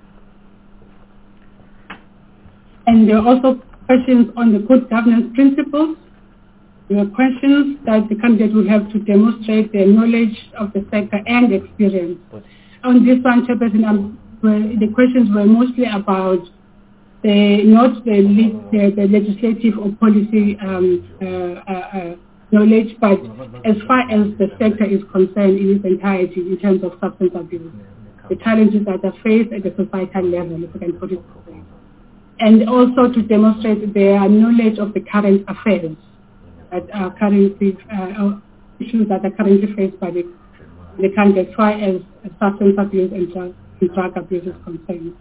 And there are also questions on the good governance principles. There are questions that the candidate will have to demonstrate their knowledge of the sector and experience. On this one, Chairperson, um, the questions were mostly about the not the, the, the legislative or policy um, uh, uh, uh, knowledge, but as far as the sector is concerned in its entirety in terms of substance abuse, the challenges that are faced at the societal level, if we can put it this way, and also to demonstrate their knowledge of the current affairs that are currently uh, issues that are currently faced by the the candidate as far as substance abuse and drug, and drug abuse is concerned.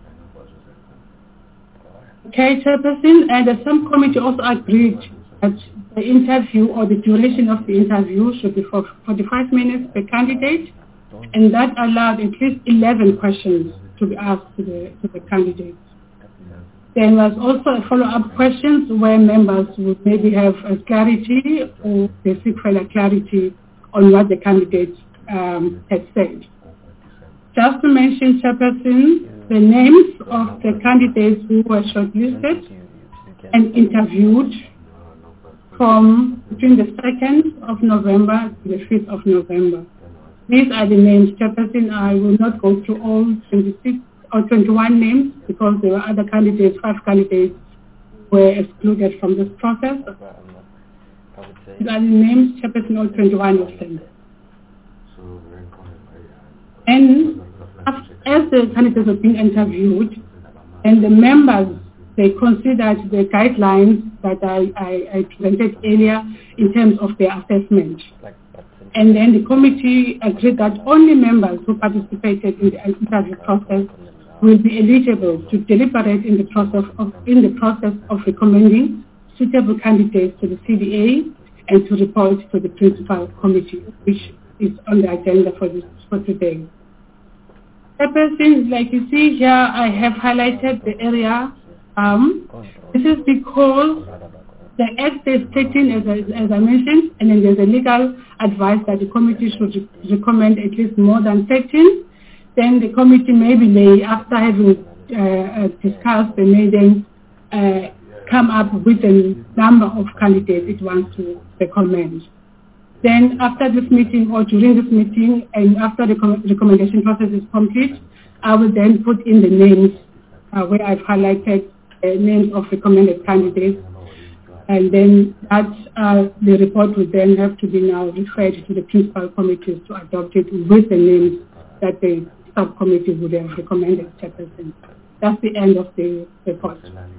Okay, Chairperson, and the subcommittee also agreed that the interview or the duration of the interview should be for forty-five minutes per candidate, and that allowed at least eleven questions to be asked to the, to the candidates. There was also a follow-up questions where members would maybe have a clarity or they seek further clarity on what the candidates um, had said. Just to mention, Chairperson, the names of the candidates who were shortlisted and interviewed from between the second of November to the fifth of November. These are the names, Chairperson. I will not go through all twenty-six or twenty-one names because there were other candidates, five candidates were excluded from this process. These are the names, Chairperson, all twenty-one of them. And as the candidates were being interviewed, and the members, they considered the guidelines that I, I, I presented earlier in terms of their assessment. And then the committee agreed that only members who participated in the interview process will be eligible to deliberate in the process of, in the process of recommending suitable candidates to the C D A and to report to the principal committee, which is on the agenda for this for today. Chairperson, like you see here, I have highlighted the area. Um, this is because the Act is thirteen, as I, as I mentioned, and then there's a legal advice that the committee should re- recommend at least more than thirteen. Then the committee maybe may, after having uh, discussed, they may then uh, come up with a number of candidates it wants to recommend. Then after this meeting or during this meeting and after the com- recommendation process is complete, I will then put in the names uh, where I've highlighted the names of recommended candidates. And then that uh, the report will then have to be now referred to the principal committees to adopt it with the names that the subcommittee would have recommended, Chairperson. That's the end of the report.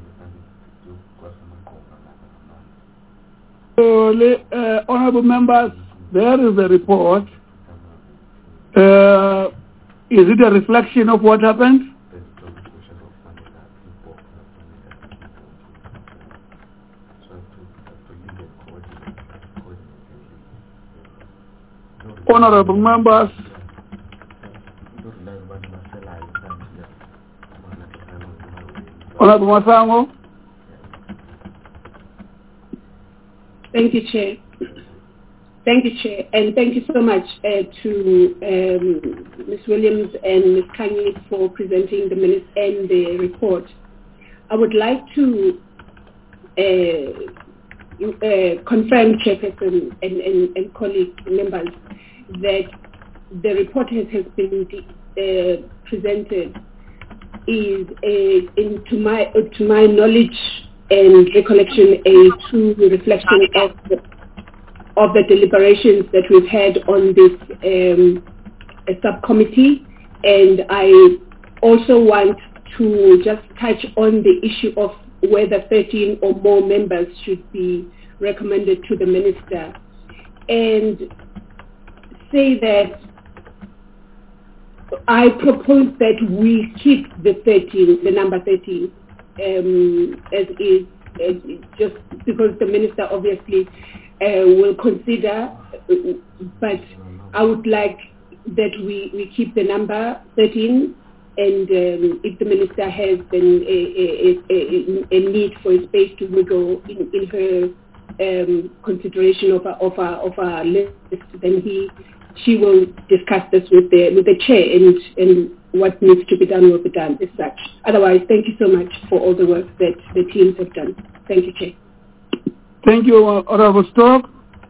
So, uh, honorable members, there is a report. Uh, is it a reflection of what happened? Honorable members, Honorable Masango. Thank you, Chair. Thank you, Chair, and thank you so much uh, to um, Miz Williams and Miz Kanye for presenting the minutes and the report. I would like to uh, uh, confirm, Chairperson and, and, and colleague members, that the report has, has been uh, presented is, a, in, to, my, uh, to my knowledge and recollection, a true reflection of the, of the deliberations that we've had on this um, subcommittee. And I also want to just touch on the issue of whether thirteen or more members should be recommended to the minister, and say that I propose that we keep the thirteen, the number thirteen, um, as is, as is, just because the minister obviously uh, will consider, but I would like that we, we keep the number thirteen, and um, if the minister has then a, a, a, a need for a space to wiggle in, in her um, consideration of our, of, our, of our list, then he she will discuss this with the with the chair, and and what needs to be done will be done as such. Otherwise, thank you so much for all the work that the teams have done. Thank you, Chair. Thank you, uh, Honorable Stork.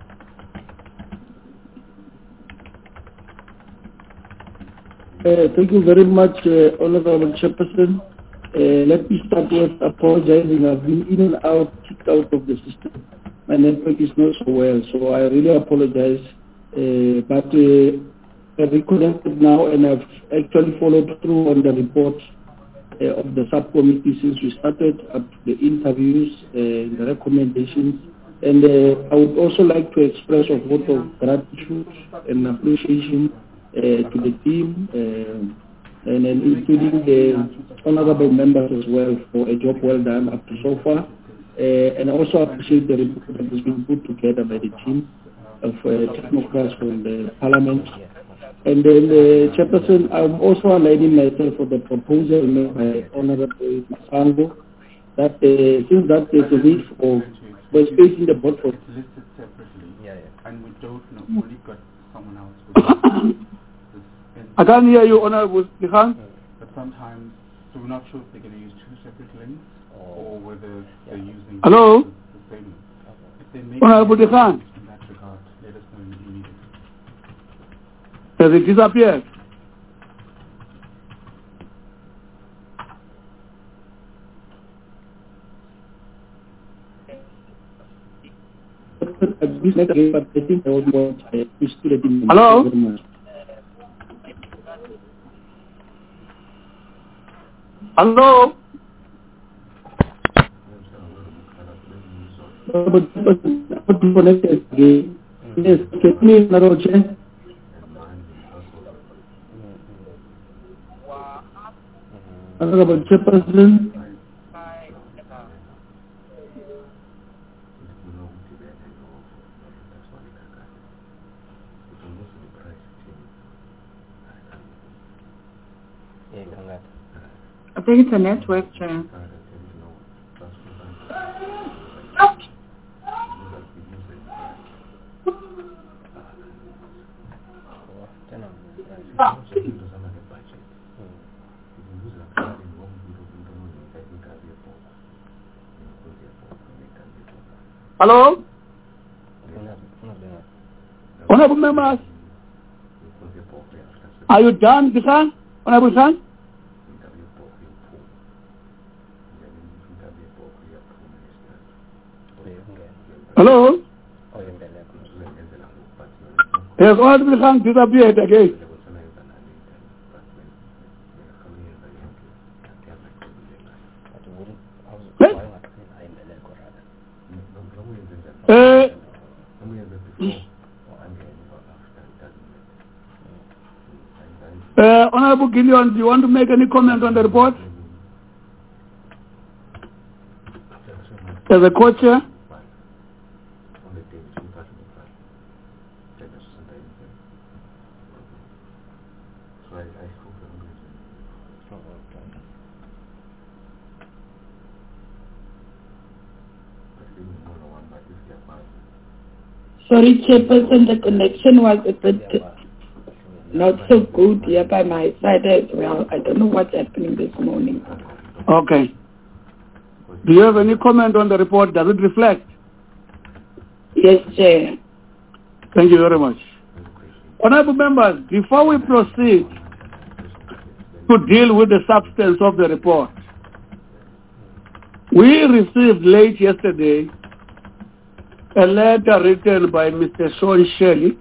Uh, thank you very much, uh, Honorable Chairperson. Uh, let me start with apologizing. I've been in and out, kicked out of the system. My network is not so well, so I really apologize. Uh, but uh, I've reconnected now, and I've actually followed through on the report uh, of the subcommittee since we started, up to the interviews, uh, the recommendations. And uh, I would also like to express a vote of gratitude and appreciation uh, to the team, uh, and, and including the honorable members as well for a job well done up to so far. Uh, and I also appreciate the report that has been put together by the team of uh, technocrats from the parliament. And then, uh, Chairperson, I'm also aligning myself for the proposal made by Honorable Masango that uh, since that there's a need for for space in the board for listed separately, yeah, yeah. And we don't know, only got someone else with I can't hear you, Honorable Lihan. But sometimes, so we're not sure if they're going to use two separate links or whether they're using Hello? the, the same link. If they make Honorable Lihan. in that regard, let us know immediately. Has it disappeared? Hello? Hello? Yes, get me in the Honorable Chairperson. I think it's a network, Chair. Hello? Honorable members, are you done, Bisan? Honorable Bisan? Hello? Yes, Honorable Bisan disappeared again. Uh, uh, Honorable Gillian, do you want to make any comment on the report? As a co-chair? Sorry, Chairperson, the connection was a bit not so good here by my side as well. I don't know what's happening this morning. Okay. Do you have any comment on the report? Does it reflect? Yes, Chair. Thank you very much. Honorable members, before we proceed to deal with the substance of the report, we received late yesterday a letter written by Mister Sean Shelley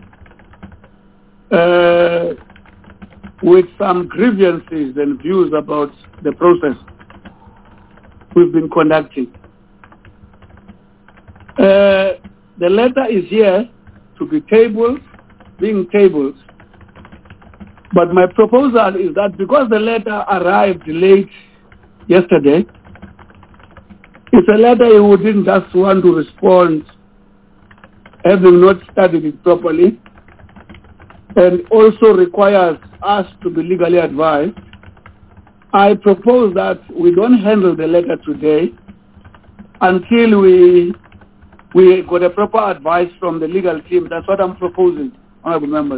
uh, with some grievances and views about the process we've been conducting. Uh, the letter is here to be tabled, being tabled, but my proposal is that because the letter arrived late yesterday, it's a letter you wouldn't just want to respond having not studied it properly, and also requires us to be legally advised, I propose that we don't handle the letter today until we we got a proper advice from the legal team. That's what I'm proposing, honorable members.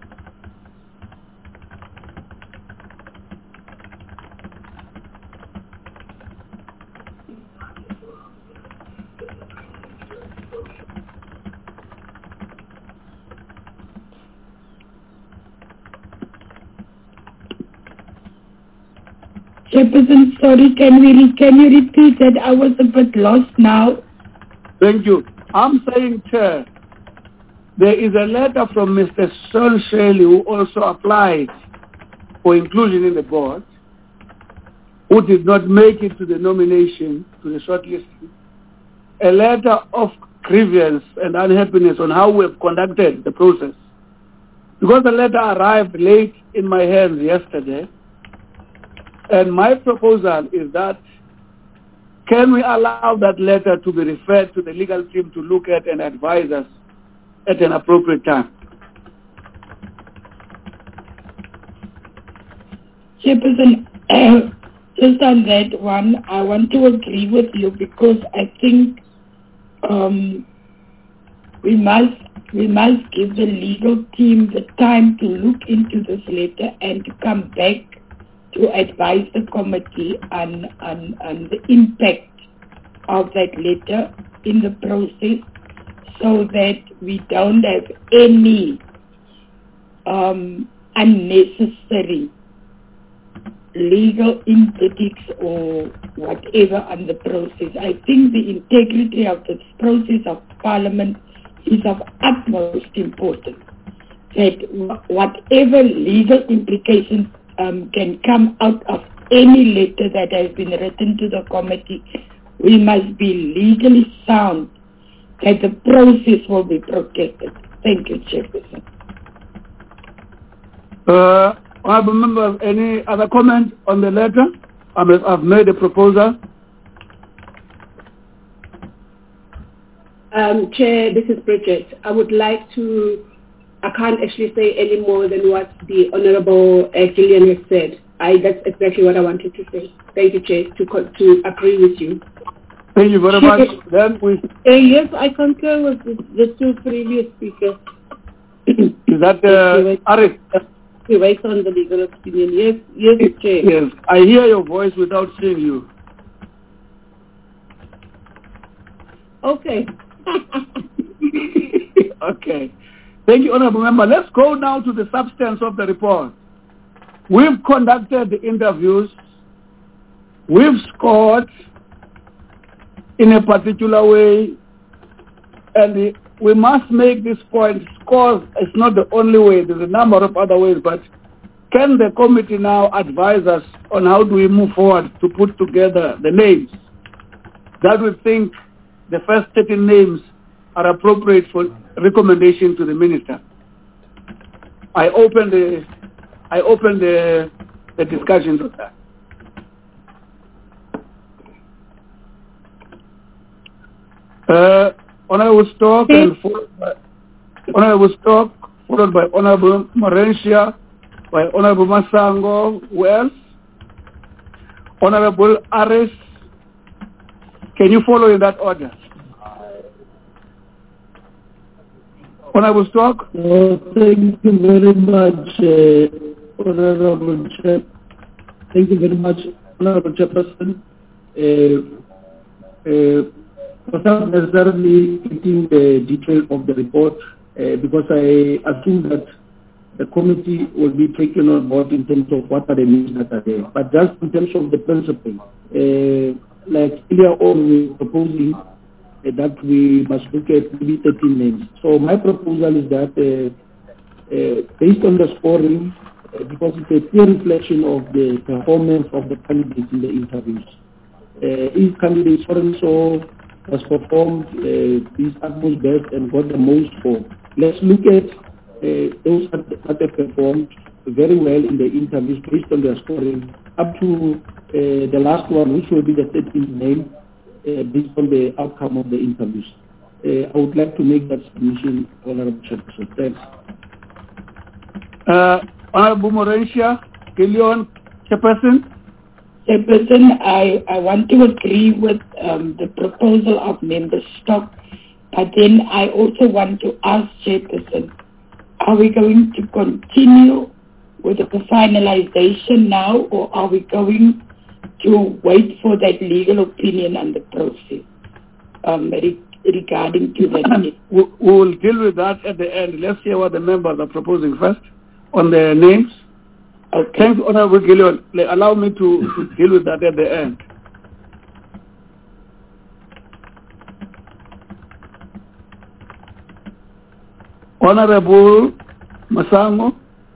Chairperson, sorry, can we re- can you repeat that? I was a bit lost now. Thank you. I'm saying, Chair, there is a letter from Mister Sol Shelley, who also applied for inclusion in the board, who did not make it to the nomination, to the shortlist. A letter of grievance and unhappiness on how we have conducted the process. Because the letter arrived late in my hands yesterday, and my proposal is that, can we allow that letter to be referred to the legal team to look at and advise us at an appropriate time? Chairperson, uh, just on that one, I want to agree with you because I think um, we must we must give the legal team the time to look into this letter and to come back to advise the committee on, on, on the impact of that letter in the process so that we don't have any um, unnecessary legal interdicts or whatever on the process. I think the integrity of this process of Parliament is of utmost importance. That whatever legal implications um, can come out of any letter that has been written to the committee, we must be legally sound that the process will be protected. Thank you, Chairperson. Uh, Honourable members, any other comment on the letter? I mean, I've made a proposal. Um, Chair, this is Bridget. I would like to, I can't actually say any more than what the Honourable uh, Gillian has said. I, that's exactly what I wanted to say. Thank you, Chair, to, to agree with you. Thank you very much. Then we... Uh, yes, I concur with the, the two previous speakers. Is that uh, Arif? Based on the legal opinion. Yes, yes, Chair. Yes, I hear your voice without seeing you. Okay. Okay. Thank you, Honourable Member. Let's go now to the substance of the report. We've conducted the interviews. We've scored in a particular way, and the, we must make this point. Scores is not the only way. There's a number of other ways, but can the committee now advise us on how do we move forward to put together the names that we think the first thirteen names are appropriate for recommendation to the minister? I open the I open the the discussions of that. Uh, Honourable Stock and followed by Honourable Stock, followed by Honourable Morensia, by Honourable Masango. Who else? Honourable Aris. Can you follow in that order? Honourable Stock? Uh, thank you very much, uh, Honourable Chair. Thank you very much, Honourable Chairperson. Uh, uh, without necessarily getting the detail of the report, uh, because I assume that the committee will be taken on board in terms of what are the names that are there. But just in terms of the principle, uh, like earlier on we were proposing uh, that we must look at maybe thirteen names. So my proposal is that uh, uh, based on the scoring, uh, because it's a clear reflection of the performance of the candidates in the interviews. Uh, each candidate so has performed uh, his utmost best and got the most score. Let's look at uh, those that, that have performed very well in the interviews based on their scoring up to uh, the last one, which will be the thirteenth name, uh, based on the outcome of the interviews. Uh, I would like to make that submission, Honorable Chairperson. Thanks. Uh, Honorable Morensia, Gillion, Chairperson. Chairperson, I, I want to agree with um, the proposal of Member Stock, but then I also want to ask Chairperson, are we going to continue with the finalization now, or are we going to wait for that legal opinion and the process um, re- regarding to that? We will deal with that at the end. Let's hear what the members are proposing first on their names. Okay. Thanks, Honorable Gillion. Allow me to, to deal with that at the end. Honorable Masango.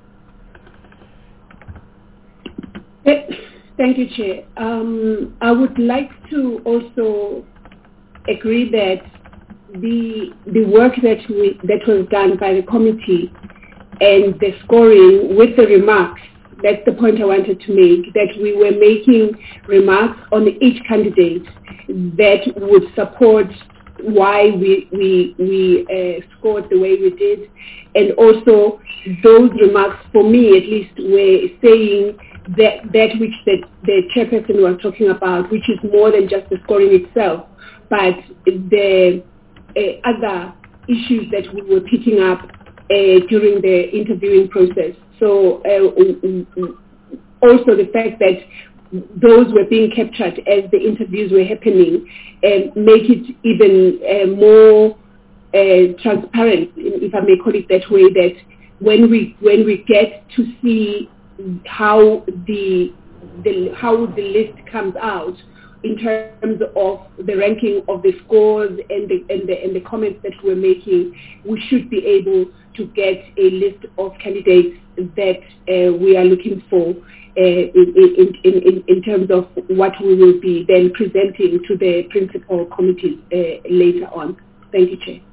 Thank you, Chair. Um, I would like to also agree that the the work that we that was done by the committee and the scoring with the remarks, that's the point I wanted to make, that we were making remarks on each candidate that would support why we we we uh, scored the way we did, and also those remarks for me at least were saying that that which the, the chairperson was talking about, which is more than just the scoring itself, but the uh, other issues that we were picking up uh, during the interviewing process. So uh, also the fact that those were being captured as the interviews were happening and make it even uh, more uh, transparent, if I may call it that way, that when we when we get to see how the, the how the list comes out in terms of the ranking of the scores and the and the, and the comments that we're making, we should be able to get a list of candidates that uh, we are looking for uh, in, in, in, in terms of what we will be then presenting to the principal committees uh, later on. Thank you, Chair.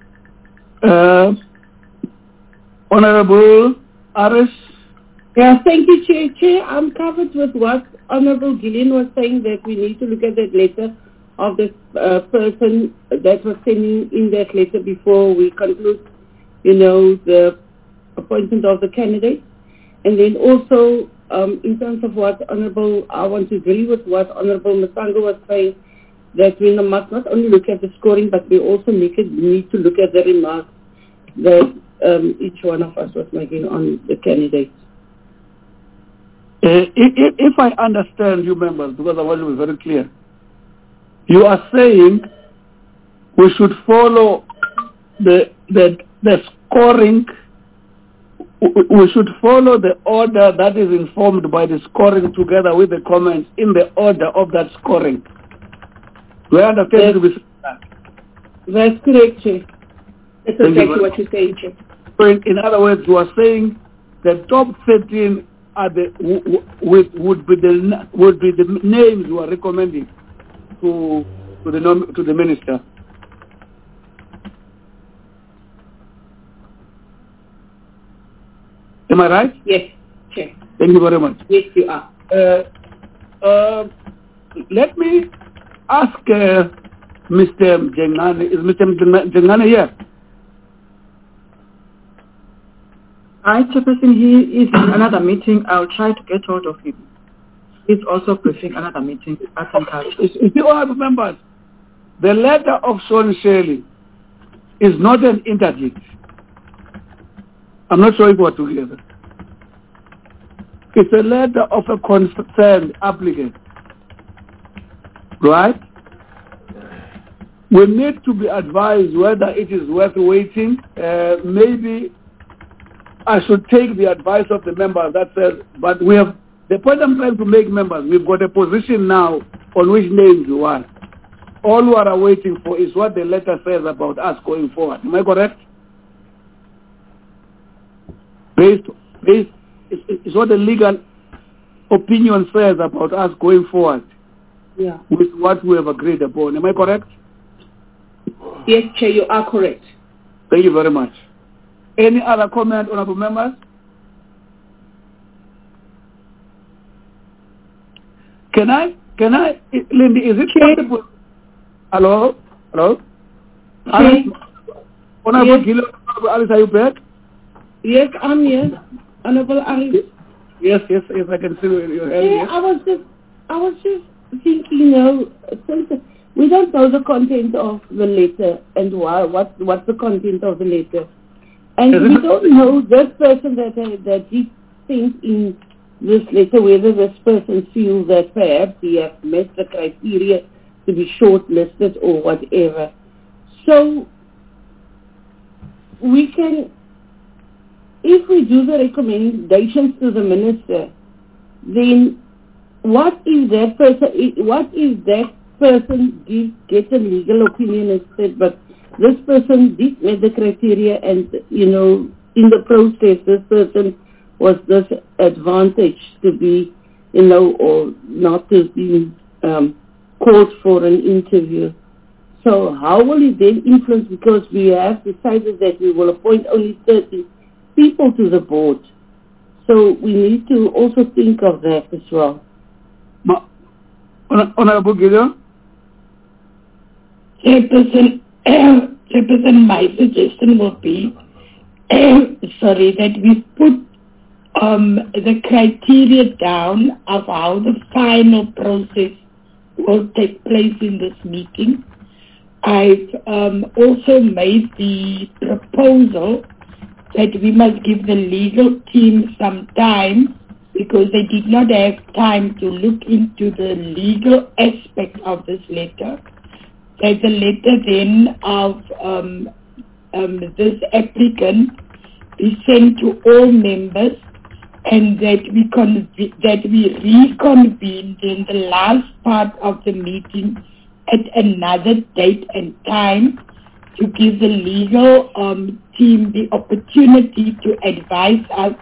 Uh, Honorable Aris. Yeah, thank you, Chair. Chair, I'm covered with what Honorable Gillian was saying, that we need to look at that letter of the uh, person that was sending in that letter before we conclude, you know, the appointment of the candidate. And then also, um, in terms of what Honorable, I want to agree with what Honorable Masango was saying, that we must not only look at the scoring, but we also make it, need to look at the remarks that um, each one of us was making on the candidates. Uh, if, if I understand you members, because I want to be very clear, you are saying we should follow the the the scoring. We should follow the order that is informed by the scoring together with the comments in the order of that scoring. Do I understand That's, that? that's correct, Chair. That's exactly what you're saying, Chair. So in, in other words, you are saying the top thirteen are the would would be the would be the names you are recommending to to the nom, to the minister. Am I right? Yes, Chair. Thank you very much. Yes, you are. Uh, uh, let me ask uh, Mister Jengane. Is Mister Jengane here? Hi, Chairperson, he is in another meeting. I'll try to get hold of him. He's also briefing another meeting at Sankara. If you all remember, the letter of Sean Shirley is not an interdict. I'm not sure if we're together. It's a letter of a concerned applicant. Right? We need to be advised whether it is worth waiting. Uh, maybe I should take the advice of the members that says, but we have, the point I'm trying to make, members, we've got a position now on which names you want. All we are waiting for is what the letter says about us going forward. Am I correct? Based, based, is what the legal opinion says about us going forward. Yeah. With what we have agreed upon. Am I correct? Yes, Chair, you are correct. Thank you very much. Any other comment, honorable members? Can I, can I, Lindy, is it possible? Hello? Hello? Alice, Honorable Yes. Gillian, Honorable Alice, are you back? Yes, I'm here. Honorable Alice. Yes, yes, yes, I can see your hand. Yeah, Yes. I was just, I was just thinking, you know, since we don't know the content of the letter and why, what, what's the content of the letter, and we don't know this person that uh, that he thinks in this letter whether this person feels that perhaps he has met the criteria to be shortlisted or whatever. So we can, if we do the recommendations to the minister, then what if that person, what if that person give, gets a legal opinion and said, but this person did meet the criteria and, you know, in the process this person was disadvantaged to be, you know, or not to be um, called for an interview. So how will it then influence, because we have decided that we will appoint only thirty people to the board. So we need to also think of that as well. Ma- Hon- Honorable Gillian? Chairperson, Chairperson, my suggestion would be, sorry, that we put um, the criteria down of how the final process will take place in this meeting. I've um, also made the proposal that we must give the legal team some time, because they did not have time to look into the legal aspect of this letter. That the letter then of um, um, this applicant be sent to all members, and that we con- that we reconvene in the last part of the meeting at another date and time to give the legal um, team the opportunity to advise us,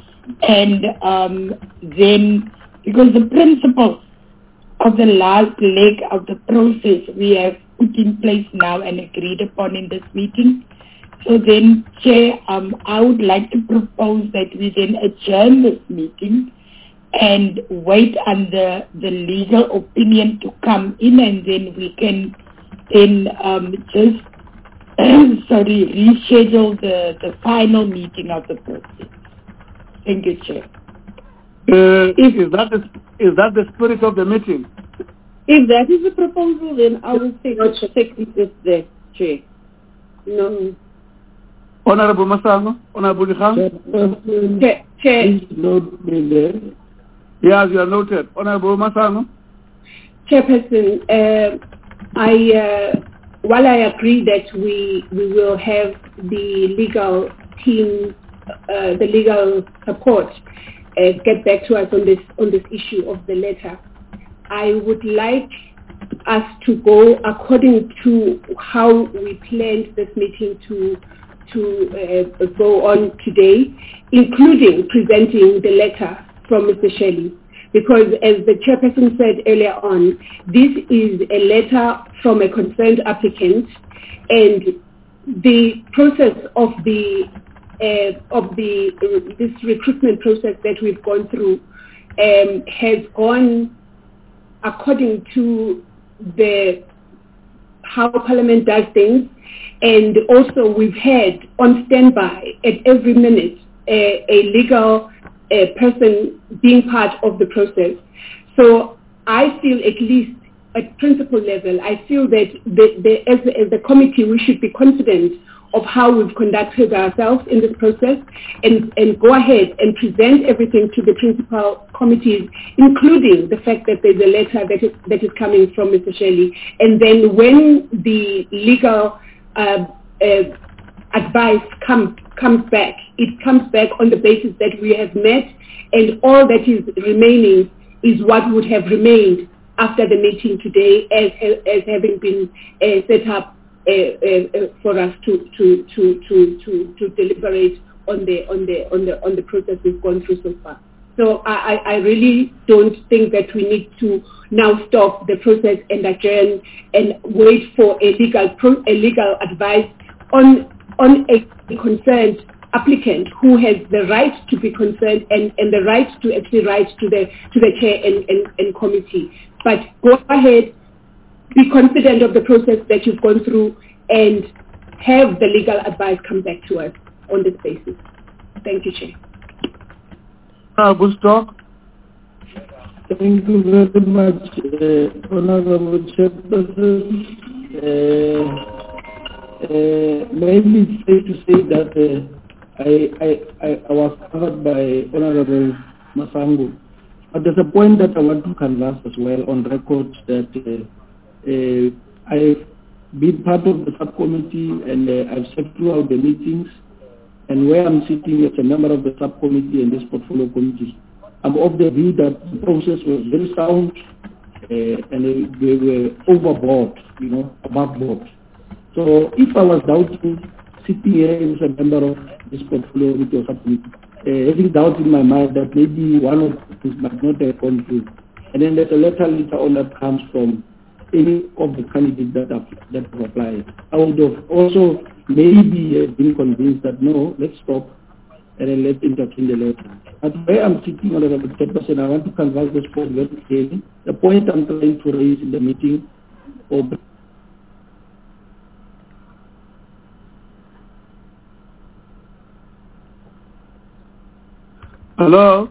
and um, then, because the principles of the last leg of the process we have put in place now and agreed upon in this meeting. So then, Chair, um, I would like to propose that we then adjourn this meeting and wait on the, the legal opinion to come in, and then we can then um, just, sorry, reschedule the, the final meeting of the process. Thank you, Chair. Uh, is, that the, is that the spirit of the meeting? If that is the proposal, then I will take it second there, Chair. No. Honorable Masango, Honorable Khan. Chair, Chair. Please note me there. Yes, you are noted. Honorable Masango. Chairperson, uh, I, uh, while I agree that we we will have the legal team, uh, the legal support, uh, get back to us on this on this issue of the letter, I would like us to go according to how we planned this meeting to to uh, go on today, including presenting the letter from Mister Shelley. Because as the chairperson said earlier on, this is a letter from a concerned applicant, and the process of the uh, of the uh, this recruitment process that we've gone through um, has gone according to the how Parliament does things, and also we've had on standby at every minute a, a legal a person being part of the process. So I feel, at least at principal level, I feel that the, the, as, as the committee we should be confident of how we've conducted ourselves in this process, and, and go ahead and present everything to the principal committees, including the fact that there's a letter that is, that is coming from Mister Shelley. And then when the legal uh, uh, advice comes comes back, it comes back on the basis that we have met, and all that is remaining is what would have remained after the meeting today, as as having been uh, set up uh, uh, for us to to, to to to to deliberate on the on the on the on the process we've gone through so far. So I, I really don't think that we need to now stop the process and adjourn and wait for a legal pro, a legal advice on on a concerned applicant who has the right to be concerned and, and the right to actually write to the to the chair and, and, and committee. But go ahead, be confident of the process that you've gone through, and have the legal advice come back to us on this basis. Thank you, Chair. Uh, Woodstock. Thank you very much, uh, Honorable Chairperson. Uh, uh, maybe it's safe to say that uh, I, I, I, I was covered by Honorable Masango. But there's a point that I want to canvass as well on record that uh, uh, I've been part of the subcommittee and uh, I've sat throughout the meetings, and where I'm sitting as a member of the subcommittee and this portfolio committee, I'm of the view that the process was very sound uh, and they were overboard, you know, above board. So if I was doubting sitting here as a member of this portfolio committee or subcommittee, uh, having doubt in my mind that maybe one of the things might not have gone through, and then there's a letter later on that comes from any of the candidates that have, that have applied, I would have also maybe been convinced that no, let's stop and then let's entertain the letter. But where I'm sitting on the Chairperson, I want to canvass this point very clearly. The point I'm trying to raise in the meeting, or Hello?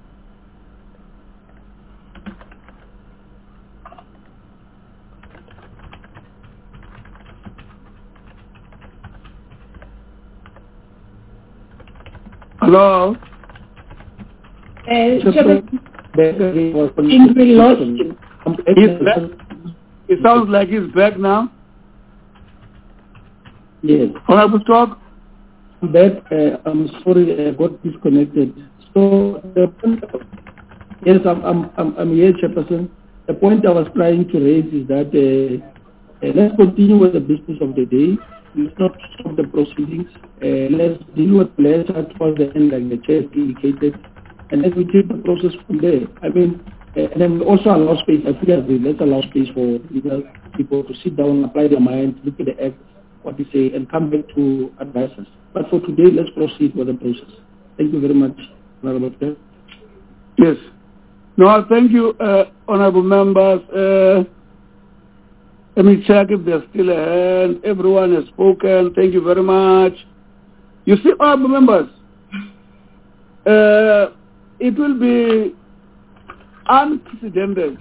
Hello? Uh, Chairperson, we lost him. It sounds like he's back now. Yes. Honorable Stock? Back, uh, I'm sorry, I got disconnected. So, the point, yes, I'm, I'm, I'm, I'm here, Chairperson. The point I was trying to raise is that uh, uh, let's continue with the business of the day. Let's not stop the proceedings. Uh, let's deal with letter towards the end, like the chair indicated, and then we take the process from there. I mean, uh, and then we also allow space. I think agree. Let's allow space for legal people to sit down, apply their mind, look at the act, what they say, and come back to advise us. But for today, let's proceed with the process. Thank you very much, Honorable Chair. Yes. No, thank you, uh, honorable members. Uh, let me check if there's still a hand. Everyone has spoken. Thank you very much. You see, honorable members, uh, it will be unprecedented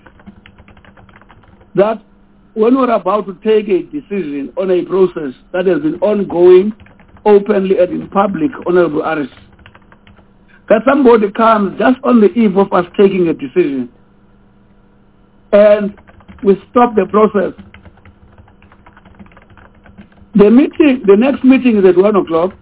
that when we're about to take a decision on a process that has been ongoing openly and in public, Honorable Aris, that somebody comes just on the eve of us taking a decision and we stop the process. The meeting, the next meeting is at one o'clock.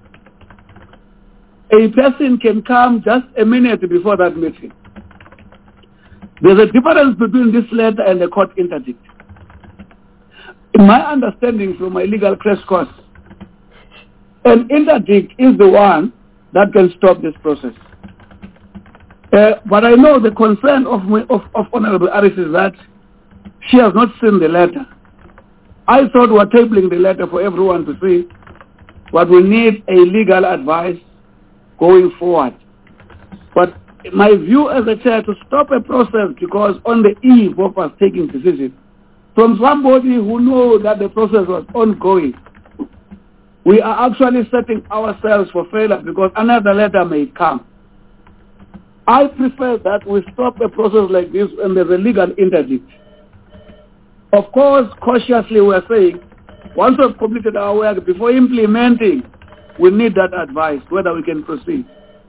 A person can come just a minute before that meeting. There's a difference between this letter and the court interdict. In my understanding from my legal crash course, an interdict is the one that can stop this process. Uh, but I know the concern of, my, of, of Honorable Aris is that she has not seen the letter. I thought we were tabling the letter for everyone to see, but we need a legal advice going forward. But my view as a chair to stop a process because on the eve of us taking decision, from somebody who knows that the process was ongoing, we are actually setting ourselves for failure because another letter may come. I prefer that we stop a process like this when there's a legal interdict. Of course, cautiously we are saying, once we've completed our work, before implementing, we need that advice, whether we can proceed.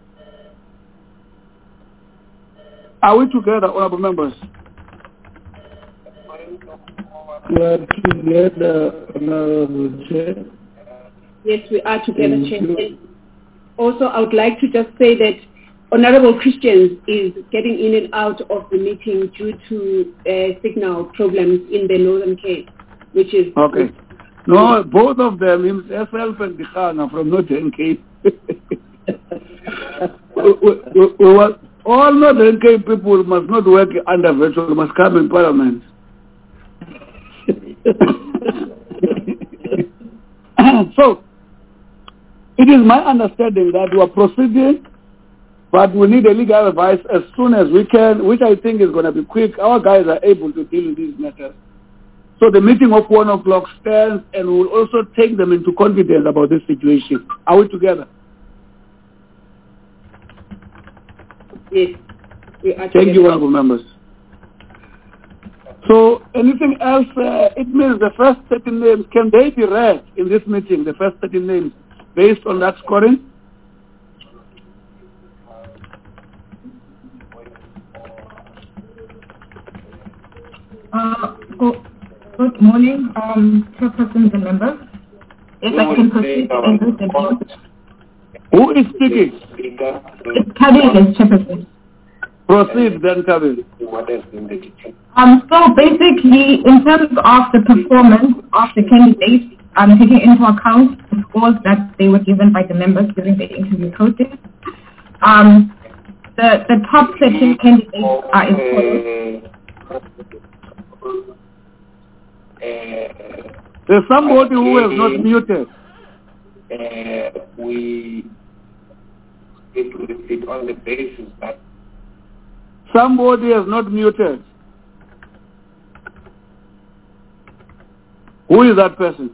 Are we together, honorable members? We are together, Honorable Chair. Yes, we are together, Chair. And also, I would like to just say that Honorable Christians is getting in and out of the meeting due to uh, signal problems in the Northern Cape, which is... Okay. No, both of them, himself and Dikhana from Northern Cape. we, we, we, we, all Northern Cape people must not work under virtual, must come in Parliament. So, it is my understanding that we are proceeding, but we need a legal advice as soon as we can, which I think is going to be quick. Our guys are able to deal with these matters. So the meeting of one o'clock stands, and we will also take them into confidence about this situation. Are we together? Yes. We are Thank together. you, honorable members. So anything else? Uh, it means the first thirty names, can they be read in this meeting, the first thirty names, based on that scoring? Uh, good, good morning, um, chairpersons and members. If I can proceed to enter the vote. Who is speaking? Kabil is chairperson. Proceed then, Kabil. Um, so basically, in terms of the performance of the candidates, um, taking into account the scores that they were given by the members during the interview process, um, the, the top thirteen candidates are as follows. There's somebody who is not muted. Uh, we it will fit on the basis that somebody is not muted. Who is that person?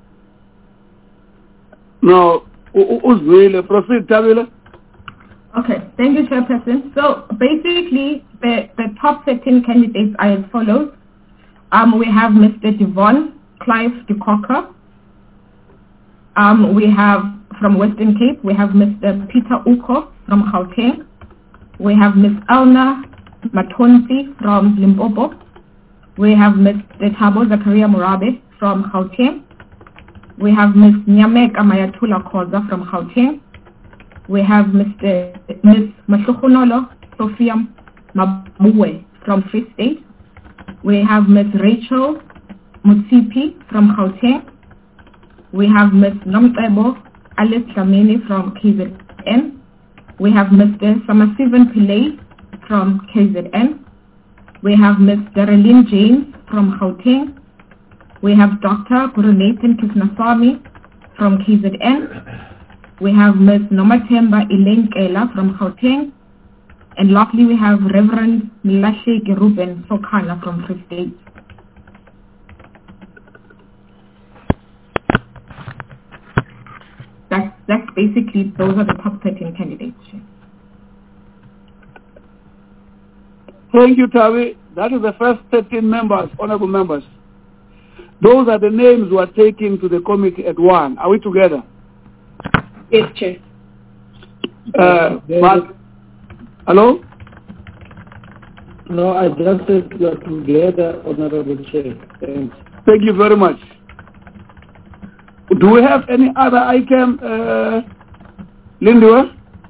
No, who's really? Proceed, Tabila. Okay, thank you, Chairperson. So basically, the, the top thirteen candidates are as follows. Um, we have Mister Devon Clive DeCocker. Um, we have from Western Cape, we have Mister Peter Uko from Gauteng. We have Miz Elna Matonsi from Limpopo. We have Mister Thabo Zakaria Murabe from Gauteng. We have Miz Nyameka Mayatula Khoza from Gauteng. We have Mister Miz Mahlukhunolo Sophia Mabuwe from Free State. We have Miz Rachel Mutsipi from Gauteng. We have Miz Nomcebo Alice Dlamini from K Z N. We have Mister Samasivan Pillay from K Z N. We have Miz Darlene James from Gauteng. We have Doctor Guru Nathan Kisnaswamy from K Z N. We have Miz Nomathemba Elaine Kela from Gauteng. And lastly, we have Reverend Milahleki Ruben Sokhala from Free State. That's, that's basically, those are the top thirteen candidates. Thank you, Tavi. That is the first thirteen members, honorable members. Those are the names who are taken to the committee at one. Are we together? Yes, Chair. Uh, Mark, hello? No, I just said we are together, Honorable Chair. Thanks. Thank you very much. Do we have any other item, uh, Linda?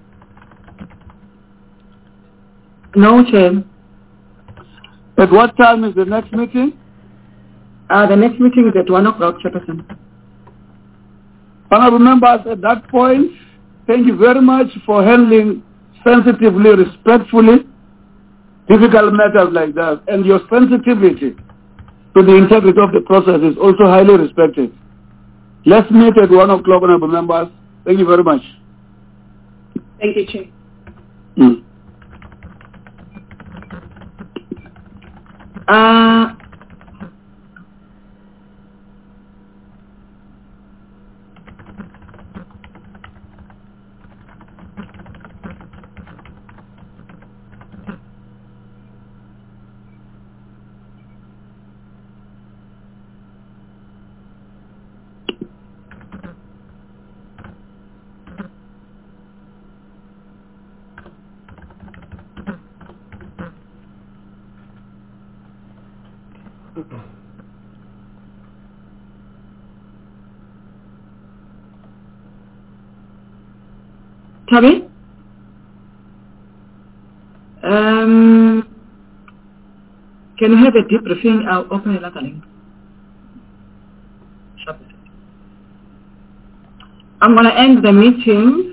No, Chair. At what time is the next meeting? Uh, the next meeting is at one o'clock, Chairperson. Honorable members, at that point, thank you very much for handling sensitively, respectfully, difficult matters like that. And your sensitivity to the integrity of the process is also highly respected. Let's meet at one o'clock, honorable members. Thank you very much. Thank you, Chair. Mm. Uh, Tabi? Um, can you have a debriefing? I'll open another link. I'm going to end the meeting.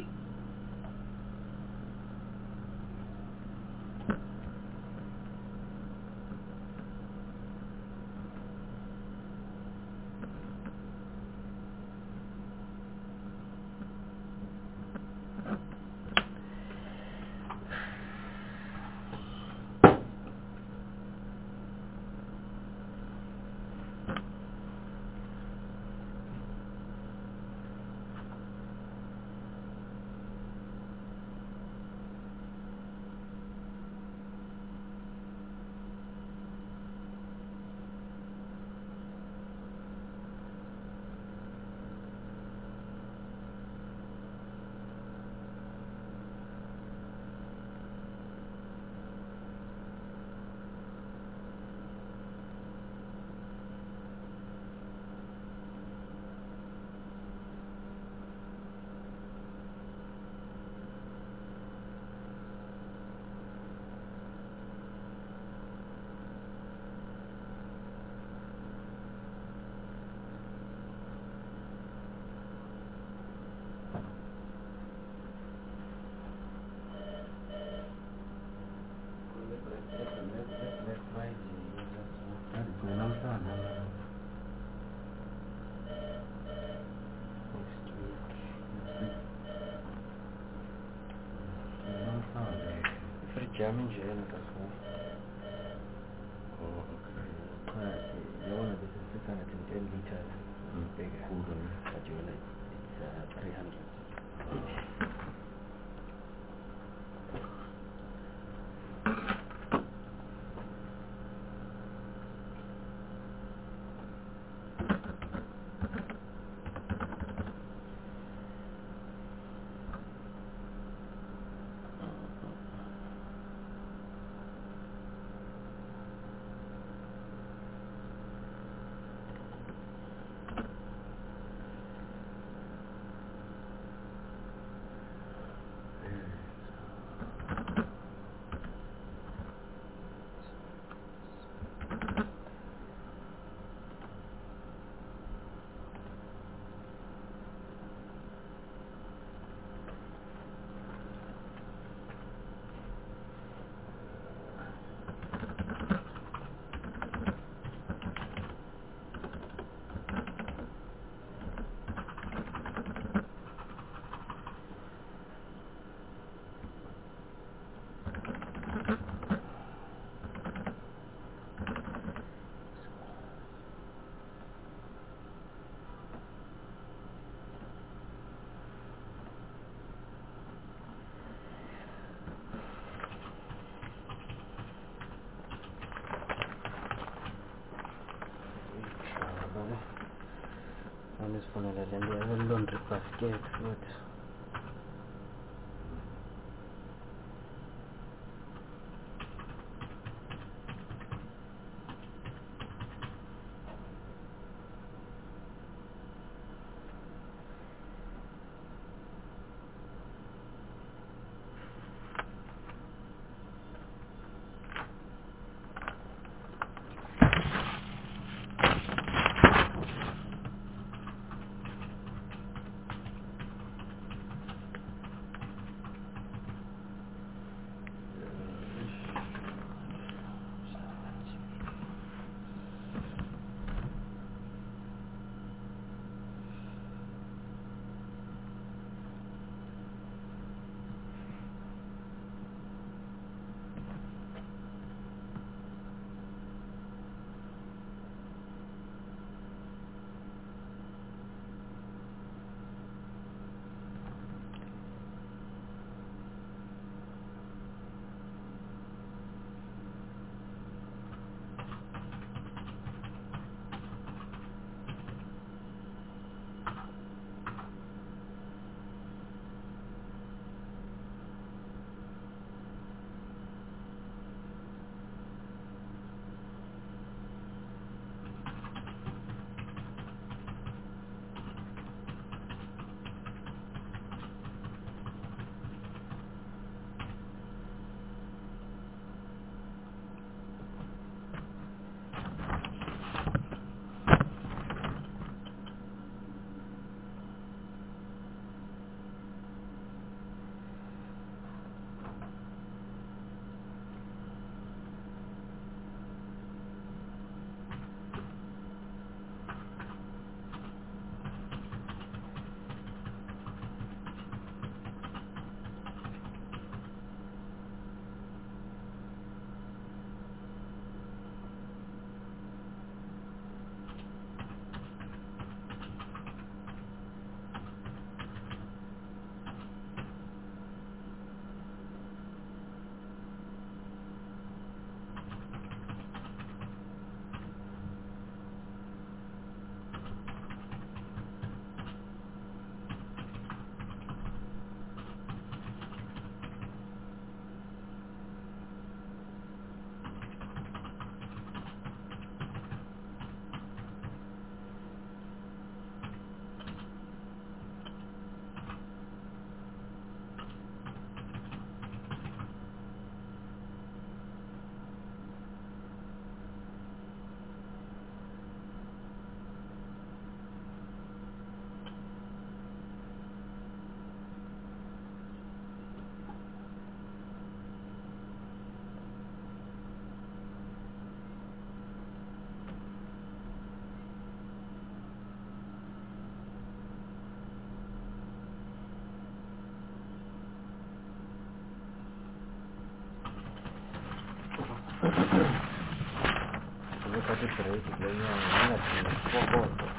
German German das war. Oh, okay. The one this is six hundred ten liters bigger. But you like it's uh, three hundred each. One is from Ireland, the other laundry basket. What? Comunque ti prego, non è poco.